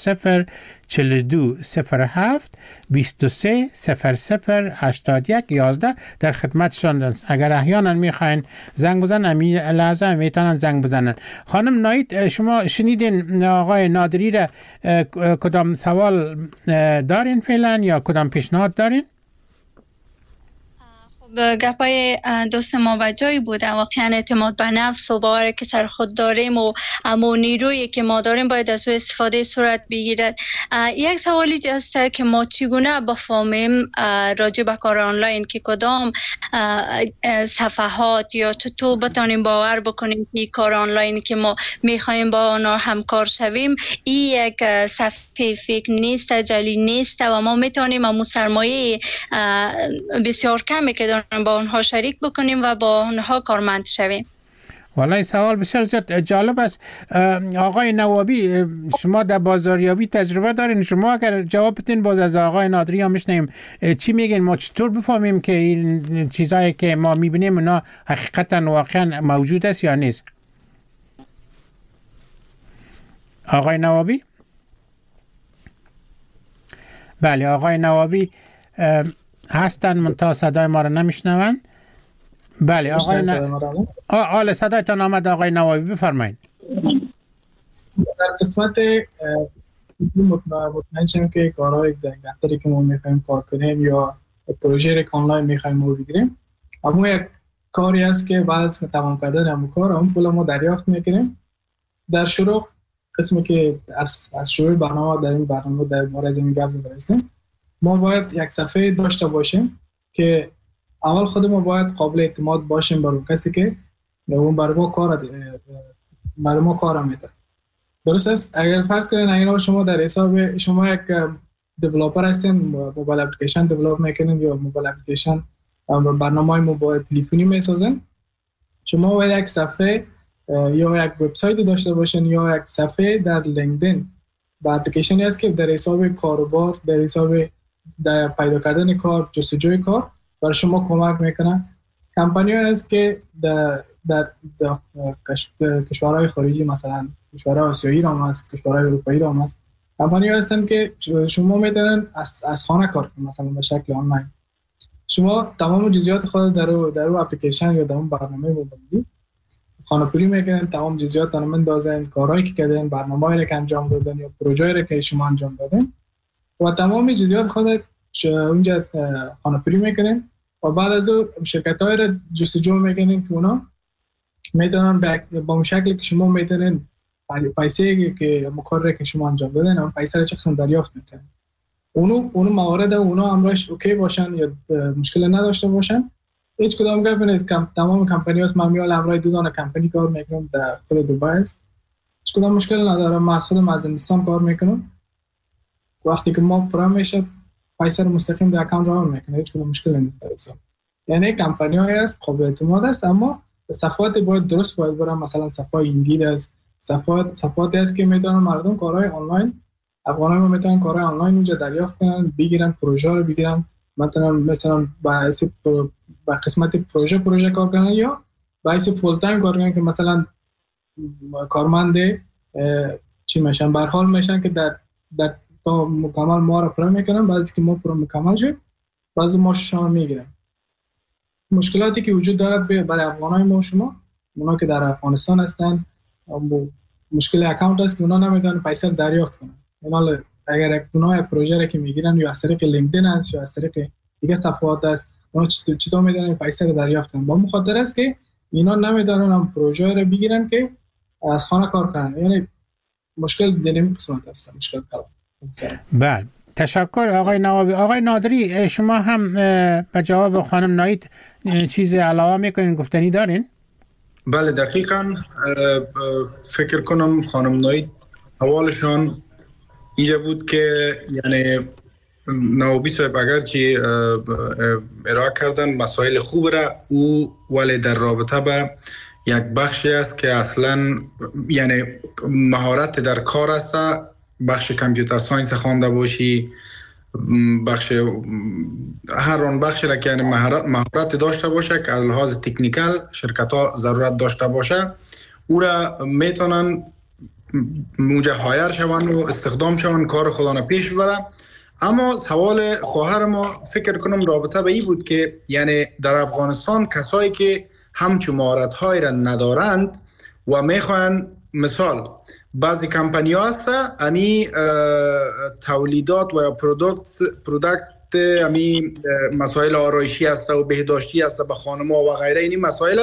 D: 004207 23 0081 11 در خدمتشان است. اگر احیانا میخواین زنگ بزنن امی لحظه میتونن زنگ بزنن. خانم نایت شما شنیدین آقای نادری را، کدام سوال دارین فعلا یا کدام پیشنهاد دارین؟
K: گپای دوست ما و جایی بوده. واقعا اعتماد به نفس و باوری که سر خود داریم و اما نیرویی که ما داریم باید از او استفاده صورت بگیرد. یک سوالی هست که ما چگونه بفهمیم راجع به کار آنلاین که کدام صفحات یا چطور بتانیم باور بکنیم که کار آنلاین که ما میخوایم با آنها همکار شویم این یک صفحه فیک نیست، جعلی نیست و ما میتونیم امو سرمایه بسیار کمی که داریم با آنها شریک بکنیم و با آنها کارمند شویم.
D: والله سوال بسیار جالب است. آقای نوابی، شما در بازاریابی تجربه دارین، شما اگر جواب بدین باز از آقای نادری هم میشنیم چی میگین، ما چطور بفهمیم که این چیزایی که ما میبینیم اونا حقیقتا واقعا موجود است یا نیست؟ آقای نوابی؟ بله آقای نوابی هستن منتها صدای ما رو نمیشنون. بله آقای صدایتان آمد آقای نوابی، بفرمایید.
E: در قسمت مطمئن شدم که کارهای دفتری که ما میخوایم کار کنیم یا پروژه که آنلاین میخوایم ما بگیریم، اما یک کاری است که بعد از تمام کردن همون کار اون پول ما دریافت میکنیم. در شروع قسمی که از شروع برنامه در این برنامه در مورد از این گپ زدیم، ما باید یک صفحه داشته باشیم که اول خود ما باید قابل اعتماد باشیم برای کسی که اون برای ما کار میده. درست است؟ اگر فرض کنین اگر شما در حساب شما یک دیولپر هستین، موبایل اپلیکیشن دیولپ میکنین یا موبایل اپلیکیشن برنامه‌های موبایل تلفنی میسازن، شما باید یک صفحه یا یک وبسایت داشته باشین یا یک صفحه در لینکدین با اپلیکیشنی است که در حساب کاروبار، در حساب در پیدا کردن کار، جستجوی کار برای شما کمک میکنه. کمپانی هست که در کشورهای خارجی، مثلا کشورهای آسیایی را هست، کشورهای اروپایی را هست، کمپانی هستن که شما میتونن از خانه کار کنید، مثلا به شکل آنلاین. شما تمام جزئیات خود در اون اپلیکیشن یا در اون برنامه موبایلی خانه‌پولی میکنن، تمام جزئیات رو مندازن، کارهایی که کردن، برنامه‌ای که انجام دادن یا پروژه‌ای که شما انجام دادن و تمام جزئیات خود اونجا خانه‌پولی میکنن و بعد از اون شرکت‌های رو جستجو میکنن که اونا میتونن با اون شکلی که شما میتونن پیسه که کاری که شما انجام دادن اون پیسه رو چه قسم دریافت میکنن. اونو موارد اونا امرش اوکی باشن یا مشکل نداشته باشن، هیچ کدام گپ نیست. تمام کمپانی‌ها معمولا امرای دوزان کمپانی کار میکنن در خود دبی است، هیچ کدام مشکل نداره. من خودم از هندوستان کار میکنم، وقتی که ما پرام میشه پیسه رو مستقیم در اکانت رو میکنه، هیچ کدام مشکل نیست. یعنی کمپانی‌هایی است قابل اعتماد است، اما صفحات باید درست باید برن. مثلا صفحه ایندید است، صفحاتی است که میتونن مردم کارهای آنلاین، افغان‌ها ما میتونن کارهای آنلاین اونجا دریافت کنن، بگیرن، پروژه رو بگیرن، مثلا با قسمت پروژه کار کنن یا باعث فول تایم کار کنن که مثلا کارمند چی میشن، به حال میشن که در تا مکمل ما رو پرو میکنن، بعضی که ما پرو مکمل شد بعضی ما شما میگیرن. مشکلاتی که وجود دارد برای افغانای ما شما اونا که در افغانستان هستن، مشکل اکانت است که اونا نمیتونن پیسه دریافت کنن. اونا اگر اونا پروژه را که میگیرن یا از طریق لینکدین است یا از طریق دیگه صفحات است، اونا چطور میتونن پیسه رو دریافت کنن؟ با مخاطر است که اینا نمیتونن هم پروژه را بگیرن که از خانه کار کنن. یعنی مشکل دینم قسمت است، مشکل کار.
D: بله، تشکر آقای نوابی. آقای نادری، شما هم به جواب خانم نایید چیز علاوه میکنین، گفتنی دارین؟
L: بله دقیقاً. فکر کنم خانم نایید سوالشان اینجا بود که یعنی نوابی صاحب اگرچه ارائه کردن مسائل خوب را او، ولی در رابطه با یک بخشی است که اصلا یعنی مهارت در کار است، بخش کامپیوتر ساینس خوانده باشی، بخش هر اون بخشی را که یعنی مهارت داشته باشه که از لحاظ تکنیکال شرکت ها ضرورت داشته باشه، او را میتونن موجه هایر شوند و استخدام شوند، کار خودانه پیش ببره. اما سوال خواهر ما فکر کنم رابطه به این بود که یعنی در افغانستان کسایی که همچون مهارت های را ندارند و میخواین، مثال بعضی کمپانی ها هست امی تولیدات و پروداکت امی مسائل آرایشی است و بهداشتی است به خانم‌ها و غیره، این مسائل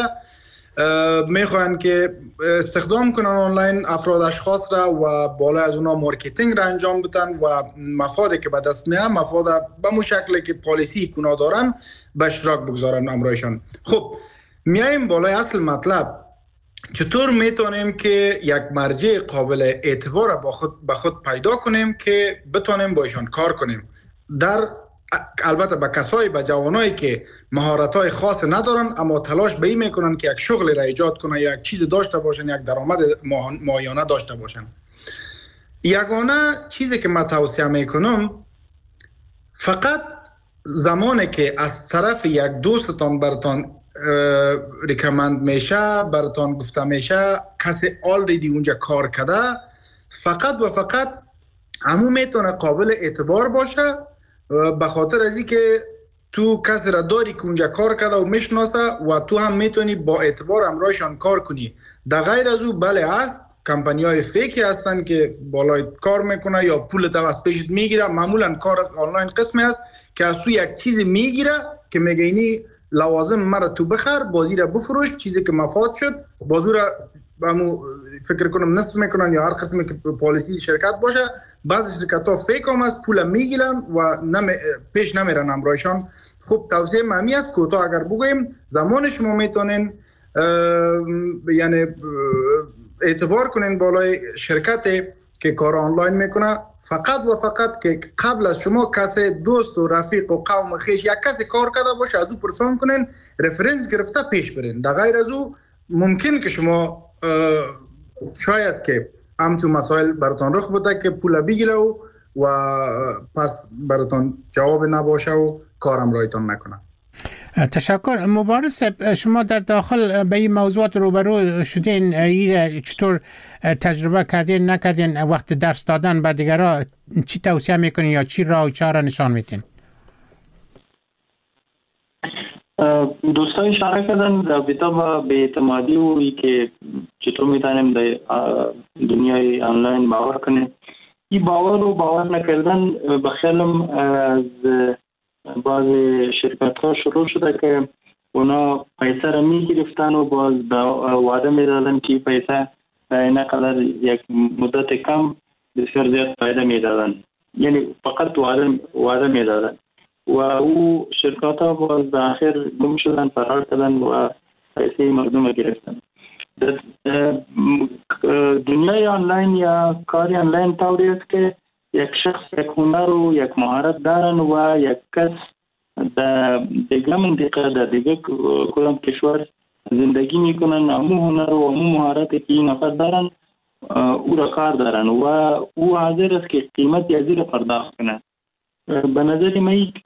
L: میخوان که استخدام کنن آنلاین افراد اشخاص را و بالا از اونا مارکتینگ را انجام بدن و مفادی که به دست میاد مفاد به مو شکلی که پالیسی کنا دارن به اشتراک بگذارن امرایشان. خب میایم بالای اصل مطلب، چطور میتونیم که یک مرجع قابل اعتبار به خود پیدا کنیم که بتونیم با ایشان کار کنیم، در البته به کسایی، به جوانایی که مهارت‌های خاص ندارن اما تلاش به این میکنن که یک شغل را ایجاد کنن، یک چیز داشته باشن، یک درآمد ماهیانه داشته باشن. یگانه چیزی که من توصیه میکنم، فقط زمانی که از طرف یک دوستتان براتان ریکمند میشه، براتان گفته میشه، کسی آلریدی اونجا کار کرده، فقط و فقط همون میتونه قابل اعتبار باشه به خاطر از اینکه تو کسی را داری که اونجا کار کرده و میشناسه و تو هم میتونی با اعتبار امرایشان کار کنی. در غیر از او بله هست کمپانی‌های فیکی هستن که بالای کار میکنه یا پول تو از پیشت میگیره. معمولا کار آنلاین قسمی است که از تو یک چیز میگیره که میگه اینی لوازم مرا تو بخر، بازی را بفروش، چیزی که مفاد شد بازو را بامو فکر کنم نصف میکنن یا هر قسمی که پالیسی شرکت باشه. بعضی شرکت‌ها فیک هم است، پول میگیرن و پیش نمیرن امرایشان. خب توصیه مهمی است کوتاه اگر بگویم، زمان شما میتونین یعنی اعتبار کنین بالای شرکتی که کار آنلاین میکنه، فقط و فقط که قبل از شما کسی دوست و رفیق و قوم خیش یک کسی کار کرده باشه از او پرسان کنین، رفرنس گرفته پیش برین. در غیر از او ممکن که شما شاید که همچو مسائل براتان رخ بده که پول بگیره و پس براتان جواب نباشه و کارم رایتان نکنه.
D: تشکر. مبارز، شما در داخل به این موضوعات روبرو شدین، این چطور تجربه کردین نکردین؟ وقت درس دادن به دیگران چی توصیه میکنین یا چی راه و چاره نشان میدین؟
F: دوستان اشاره کردن رابطه با بی‌اعتمادی و ای که چطور میتونیم در دنیای آنلاین باور کنیم. این باور و باور نکردن بخیالم از بعض شرکت ها شروع شده که اونا پیسه را میگرفتن و باز وعده میدادن که پیسه این قدر یک مدت کم بسیار زیاد فایده میدادن، یعنی فقط وعده میدادن و او شرکت ها باز در آخر گم شدن، فرار کردن و پیسه مردم گرفتن. دنیای آنلاین یا کاری آنلاین طوری است که یک شخص یک هنر و یک مهارت دارن و یک کس در دیگه منطقه در دیگه کدام کشور زندگی میکنن، همون هنر و همون مهارت که این نفر دارن او را کار دارن و او حاضر است که قیمت یزی را پرداخت کنه. به نظر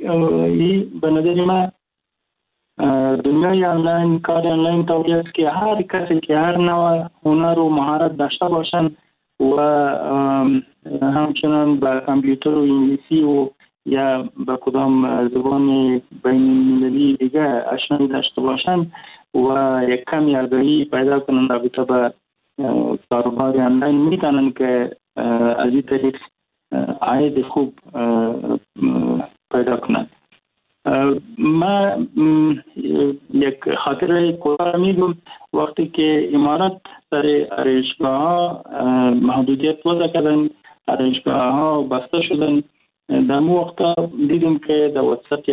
F: ما دنیای آنلاین، کار آنلاین طوری است که هر کسی که هر نوع هنر و مهارت داشته باشن و همچنان با کامپیوتر و انگلیسی و یا با کدام زبان بین‌المللی دیگه آشنایی داشته باشن و یک کمی آگاهی پیدا کنن رابطه با کاروبار آنلاین، میتونن که از این طریق عاید خوب پیدا کنن. ما یک خاطره کوتاه میگم. وقتی که امارات سر آرایشگاه ها محدودیت وضع کردن، آرایشگاه ها بسته شدن، در اون وقت دیدیم که در واتساپ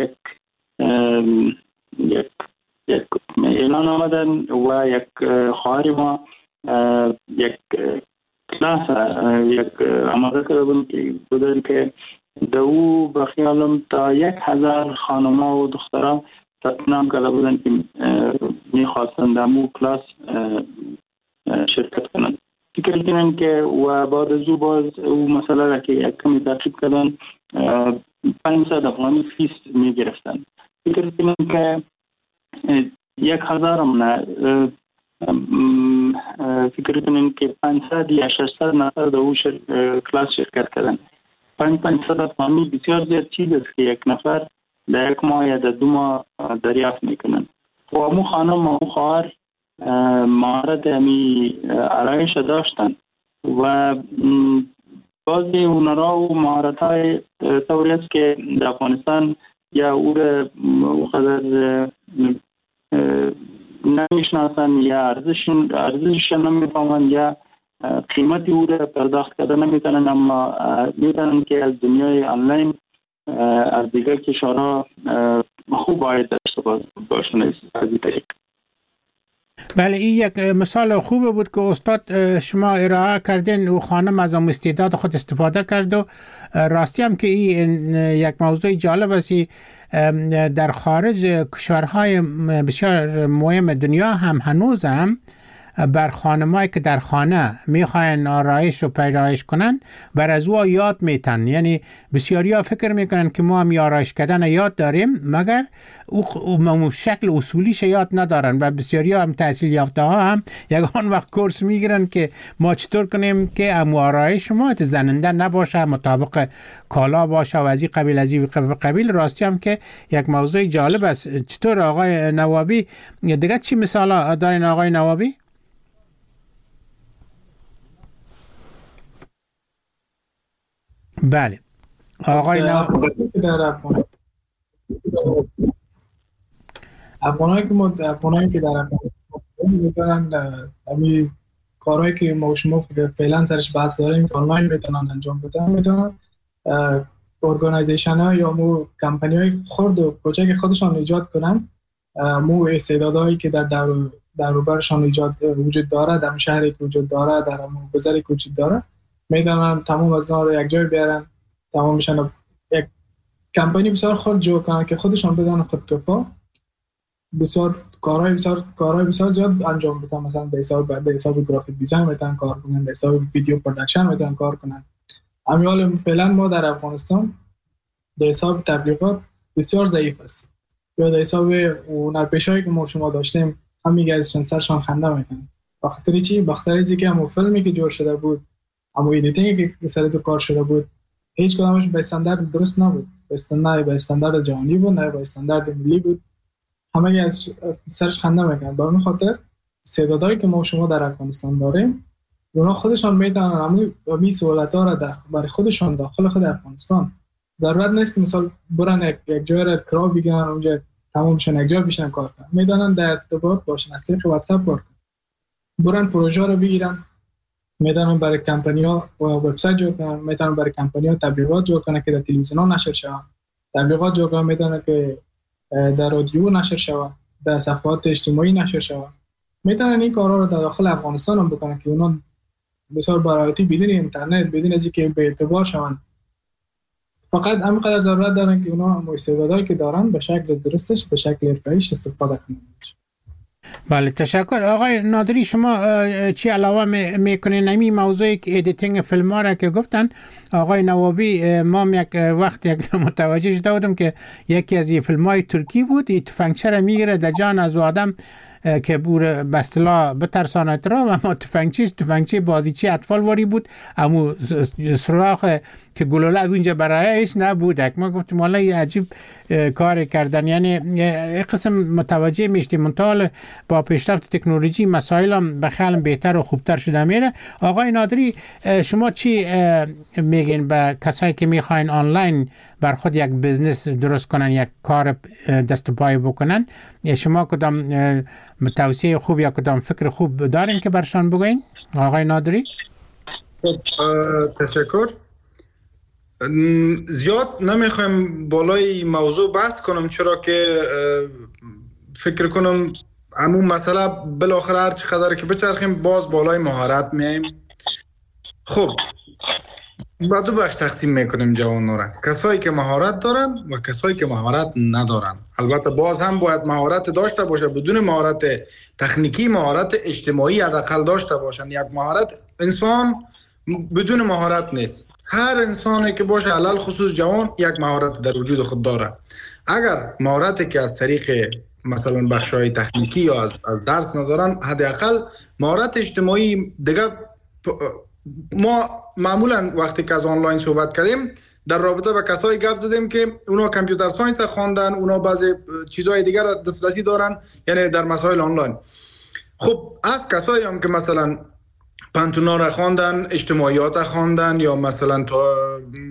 F: یک اعلان آمدن و یک خواهر ما یک کلاس یک آماده کرده بودن که در او بخیالم تا 1000 خانم‌ها و دختران ثبت نام کرده بودن که میخواستن در اون کلاس شرکت کنند. فکر کنن که و بعد از او باز او مسئله را که یک کمی ترتیب کردن 500 افغانی فیس میگرفتن. فکر کنن که 1000 هم نه، فکر کنن که 500 یا 600 نفر در او کلاس شرکت کردن. 500 افغانی بسیار زیاد چیز است که یک نفر در یک ماه یا در 2 ماه دریافت میکنن. و امو خانم و خواهر مهارت همی آرایش داشتن و بعضی هنرها و مهارت‌های طوری است که در افغانستان یا او را قدر نمیشناسن یا ارزشش نمیفهمند یا قیمت او را پرداخت کرده نمیتونن، اما میتونن که از دنیای آنلاین از دیگر کشورها خوب باید داشته باشن از این طریق.
D: بله، این یک مثال خوبه بود که استاد شما ارائه کردین و خانم از استعداد خود استفاده کرد و راستی هم که این یک موضوع جالب است. در خارج کشورهای بسیار مهم دنیا هم هنوز هم بر خانمایی که در خانه میخواین آرایش رو پیدایش کنن بر از او یاد میتن. یعنی بسیاری ها فکر میکنن که ما هم آرایش کردن یاد داریم مگر او شکل اصولیش یاد ندارن و بسیاری ها هم تحصیل یافته ها هم یگان وقت کورس میگیرن که ما چطور کنیم که آرایش ما زننده نباشه، مطابق کالا باشه و از این قبیل از این قبیل. راستی هم که یک موضوع جالب است. چطور آقای نوابی دیگه چی مثال دارین آقای نوابی؟ بله آقای
E: افغانایی که در افغانستان میتونن همین کارهایی که ما و شما فعلا سرش بحث داریم آنلاین میتونن انجام بدن، میتونن ارگانایزیشن ها یا مو کمپانی های خرد و کوچک خودشان ایجاد کنن. مو استعدادهایی که در دور و برشان وجود داره، در شهری که وجود داره، در گذری که وجود داره، میدونن تمام از آنها رو یک جای بیارن، تمامشان یک کمپانی بسیار خود جور کنن که خودشان بدن خودکفا بسیار کارهای بسیار زیاد انجام بدن. مثلا به حساب گرافیک دیزاین میتونن کار کنن، به حساب ویدیو پروداکشن میتونن کار کنن. امیال فعلا ما در افغانستان به حساب تبلیغات بسیار ضعیف است. یا در حساب هنرپیشه‌ای که ما شما داشتیم هم میگه ازشان سرشان خنده میکنن. بخاطر چی؟ بخاطر اینکه که همون فیلمی که جور شده بود، اما ایدیتینگی که سر تو کار شده بود، هیچ کدامش به استاندارد درست نبود. نه به استاندارد جهانی بود، نه به استاندارد ملی بود. همه از سرش خنده میکنن. به همین خاطر استعدادایی که ما شما در افغانستان داریم، اونا خودشان میتونن همین سهولت‌ها را برای خودشان داخل خود افغانستان، ضرورت نیست که مثلا برن یک جای را کرا بگیرن اونجا تمامشون یک جا بشن کار کنن. میدونن در ارتباط باشن، از طریق واتساپ کار کنن، برن پروژه رو بگیرن، میتونن برای کمپانی‌ها وبسایت جور کنن، میتونن برای کمپانی‌ها تبلیغات جور کنن که در تلویزیون‌ها نشر شود، تبلیغات جور کنن میتونن که در رادیو نشر شود، در صفحات اجتماعی نشر شود. میتونن این کارا رو در داخل افغانستان هم بکنن که اونا بسیار برایتی بدون اینترنت، بدون از اینکه به اعتبار شون، فقط همینقدر ضرورت دارن که اونا استعدادایی که دارن به شکل درستش، به شکل حرفه‌ایش استفاده کنن.
D: بله تشکر. آقای نادری شما چی علاوه میکنین این موضوعی که ادیتینگ فیلم ها را که گفتن آقای نوابی؟ ما یک وقت متوجه شده بودم که یکی از این فیلم های ترکی بود، این تفنگچه را میگیره در جان از آدم که بور به اصطلاح بترساند را، و ما تفنگچه بازیچه اطفال واری بود، اما سراخ که گلوله از اونجا برایش نبود. ما گفتیم والا عجیب کار کردن. یعنی قسم متوجه میشتیم منتال با پیشرفت تکنولوژی مسائل هم بخیالم بهتر و خوبتر شده میره. آقای نادری شما چی میگین به کسایی که میخواین آنلاین بر خود یک بزنس درست کنن، یک کار دست و پای بکنن؟ شما کدام توصیه خوب یا کدام فکر خوب دارین که برشان بگوین آقای نادری؟
L: تشکر. زیاد نمیخوایم بالای موضوع بحث کنم، چرا که فکر کنم همون مسئله بالاخره هر چقدر که بچرخیم باز بالای مهارت میایم. خب با دو بخش تقسیم میکنیم جوانان را، کسایی که مهارت دارن و کسایی که مهارت ندارن. البته باز هم باید مهارت داشته باشه، بدون مهارت تکنیکی مهارت اجتماعی حداقل داشته باشن. یک مهارت انسان بدون مهارت نیست. هر انسانی که باشه علل خصوص جوان یک مهارت در وجود خود داره. اگر مهارتی که از طریق مثلا بخش‌های تکنیکی یا از درس ندارن، حداقل مهارت اجتماعی دیگه. ما معمولا وقتی که از آنلاین صحبت کردیم در رابطه با کسایی گپ زدیم که اونا کامپیوتر ساینس خواندن، اونا بعضی چیزهای دیگر دسترسی دارن، یعنی در مسائل آنلاین. خب از کسایی هم که مثلا پانتونا را خواندن، اجتماعیات خواندن، یا مثلا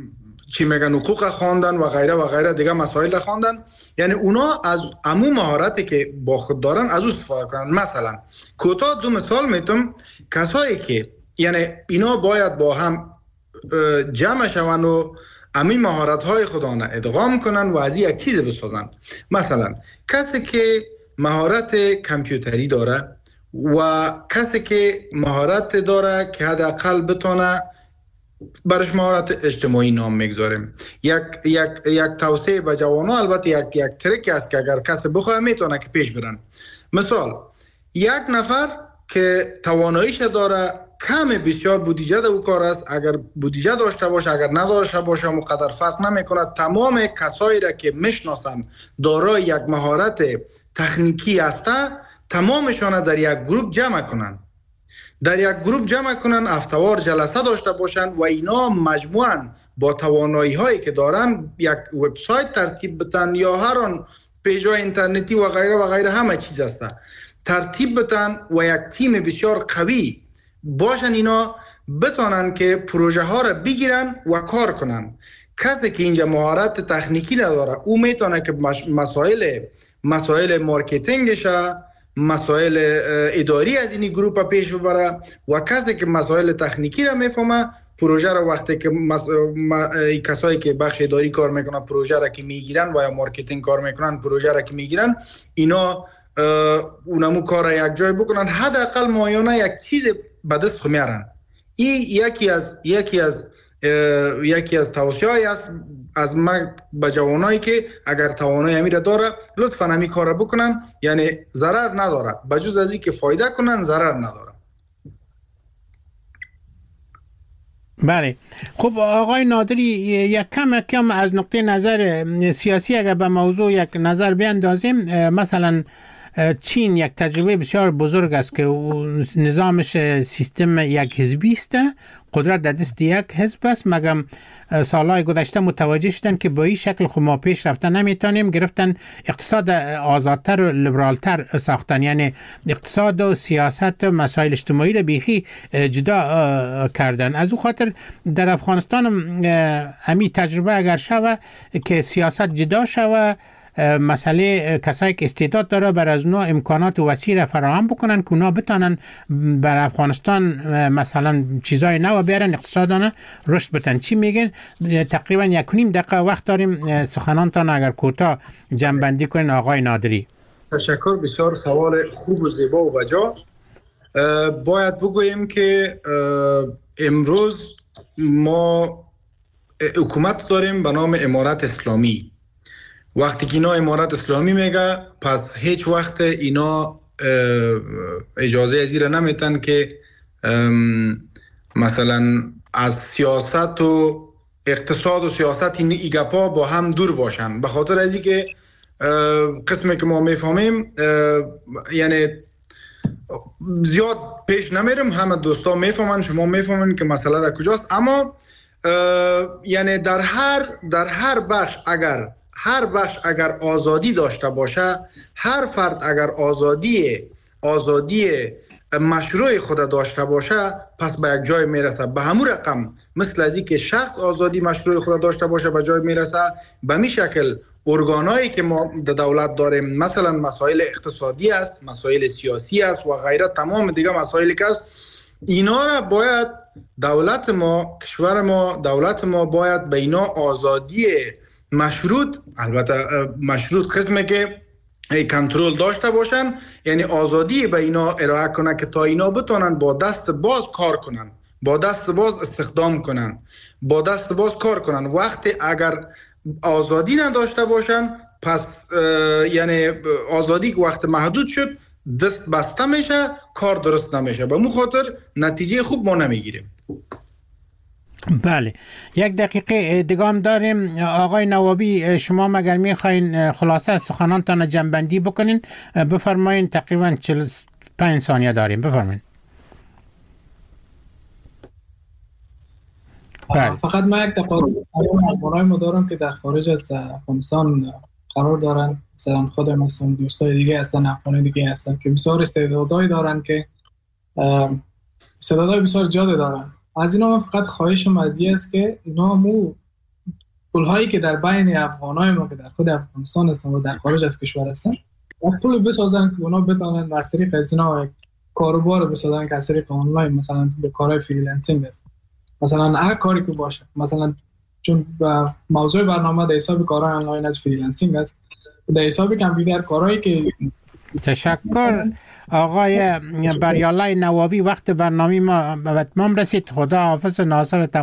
L: چی میگن حقوق خواندن و غیره دیگه مسائل خواندن. یعنی اونا از عموم مهارتی که با خود دارن از اون استفاده کنن. مثلا کوتاه 2 مثال میتونم. کسایی که یعنی اینا باید با هم جمع شون و همین مهارت های خودانه ادغام کنن و از یک چیز بسازن. مثلا کسی که مهارت کامپیوتری داره و کسی که مهارت داره که حداقل بتونه برش مهارت اجتماعی نام میگذاریم. یک توصیه به جوانان، البته یک تریک است که اگر کسی بخواه میتونه که پیش برن. مثال یک نفر که تواناییش داره کم بسیار بودجه او کار است، اگر بودجه داشته باشه اگر نداشته باشه مقدر فرق نمیکنه. تمام کسایی را که میشناسن دارای یک مهارت تکنیکی هسته تمامشان در یک گروه جمع کنن. در یک گروه جمع کنن، هفته‌وار جلسه داشته باشن و اینا مجموعاً با توانایی هایی که دارن یک وبسایت ترتیب بتن یا هر آن پیجای اینترنتی و غیره همه چیز است ترتیب بتن و یک تیم بسیار قوی باشن. اینا بتونن که پروژه ها را بگیرن و کار کنن. کسی که اینجا مهارت تکنیکی نداره او میتونه که مسائل مارکتینگش، مسائل اداری از این گروه پیش ببره و کسی که مسائل تکنیکی را میفهمه پروژه را وقتی که کسایی که بخش اداری کار میکنن پروژه را که میگیرن و یا مارکتینگ کار میکنن پروژه را که میگیرن اینا اونمو کار را یک جای بکنن حداقل ماهیانه یک چیز به دست میارن. این یکی از توصیه‌ای است از من به جوانایی که اگر توانایی امیر داره لطفاً همی کار بکنن. یعنی ضرر نداره، بجز از این که فایده کنن ضرر نداره.
D: بله. خب آقای نادری یک کم از نقطه نظر سیاسی اگر به موضوع یک نظر بیندازیم، مثلا چین یک تجربه بسیار بزرگ است که نظامش سیستم یک حزبی است، قدرت در دست یک حزب است. مگم سالهای گذشته متوجه شدن که با این شکل خب ما پیش رفتن نمیتونیم، گرفتن اقتصاد آزادتر و لیبرالتر ساختن، یعنی اقتصاد و سیاست و مسائل اجتماعی را بیخی جدا کردن. از او خاطر در افغانستان همی تجربه اگر شوه که سیاست جدا شوه، مسئله کسایی که استعداد داره بر از اونا امکانات وسیع را فراهم بکنن که اونا بتانن بر افغانستان مثلا چیزای نو بیارن، اقتصادانه رشد بتن. چی میگن؟ تقریبا 1.5 دقیقه وقت داریم، سخنانتان اگر کوتاه جمع‌بندی کنین آقای نادری.
L: تشکر، بسیار سوال خوب و زیبا و بجا. باید بگوییم که امروز ما حکومت داریم به نام امارت اسلامی. وقتی که اینا امارت اسلامی میگه پس هیچ وقت اینا اجازه از این نمیتن که مثلا از سیاست و اقتصاد و سیاست این ایگپا با هم دور باشن. به خاطر از این که قسمی که ما میفهمیم یعنی زیاد پیش نمیرم، همه دوستا میفهمن، شما میفهمن که مسئله در کجاست. اما یعنی در هر بخش اگر آزادی داشته باشه، هر فرد اگر آزادی مشروع خود داشته باشه پس به یک جای میرسه. به همون رقم مثل از این که شخص آزادی مشروع خود داشته باشه به جای میرسه، به می شکل ارگانایی که ما در دولت داریم مثلا مسائل اقتصادی است، مسائل سیاسی است و غیره، تمام دیگه مسائلی که است، اینا را باید دولت ما باید به اینا آزادی مشروط، البته مشروط قسمه که کنترل داشته باشن، یعنی آزادی به اینا ارائه کنه که تا اینا بتونن با دست باز کار کنن، با دست باز استخدام کنن، با دست باز کار کنن. وقتی اگر آزادی نداشته باشن پس یعنی آزادی که وقت محدود شد دست بسته میشه، کار درست نمیشه، به مو خاطر نتیجه خوب ما نمیگیریم.
D: بله، 1 دقیقه دیگه هم داریم. آقای نوابی شما مگر میخواین خلاصه سخنانتان جمع‌بندی بکنین بفرمایین، تقریبا 45 ثانیه داریم، بفرمایین.
E: فقط من یک تقاضای برای ما دارم که در خارج از افغانستان قرار دارن، مثلا خود مثلا دوستای دیگه هستن، افغانی دیگه هستن که بسیار استعدادایی دارن، که استعدادای بسیار زیاد دارن. از اینا من فقط خواهشم از این است که اینا پول‌هایی که در بین افغانای ما که در خود افغانستان هستن و در خارج از کشور هستن پول بسازن که اونا بتونن از طریق از اینا کاروبار بسازن که از طریق آنلاین مثلا به کارهای فریلنسینگ است. مثلا هر کاری که باشه، مثلا چون موضوع برنامه در حساب کارهای آنلاین از فریلنسینگ است، در حساب کامپیوتر کارهایی که
D: تشکر آقای بریالله نوابی. وقت برنامه ما به اتمام رسید. خدا حافظ. ناصر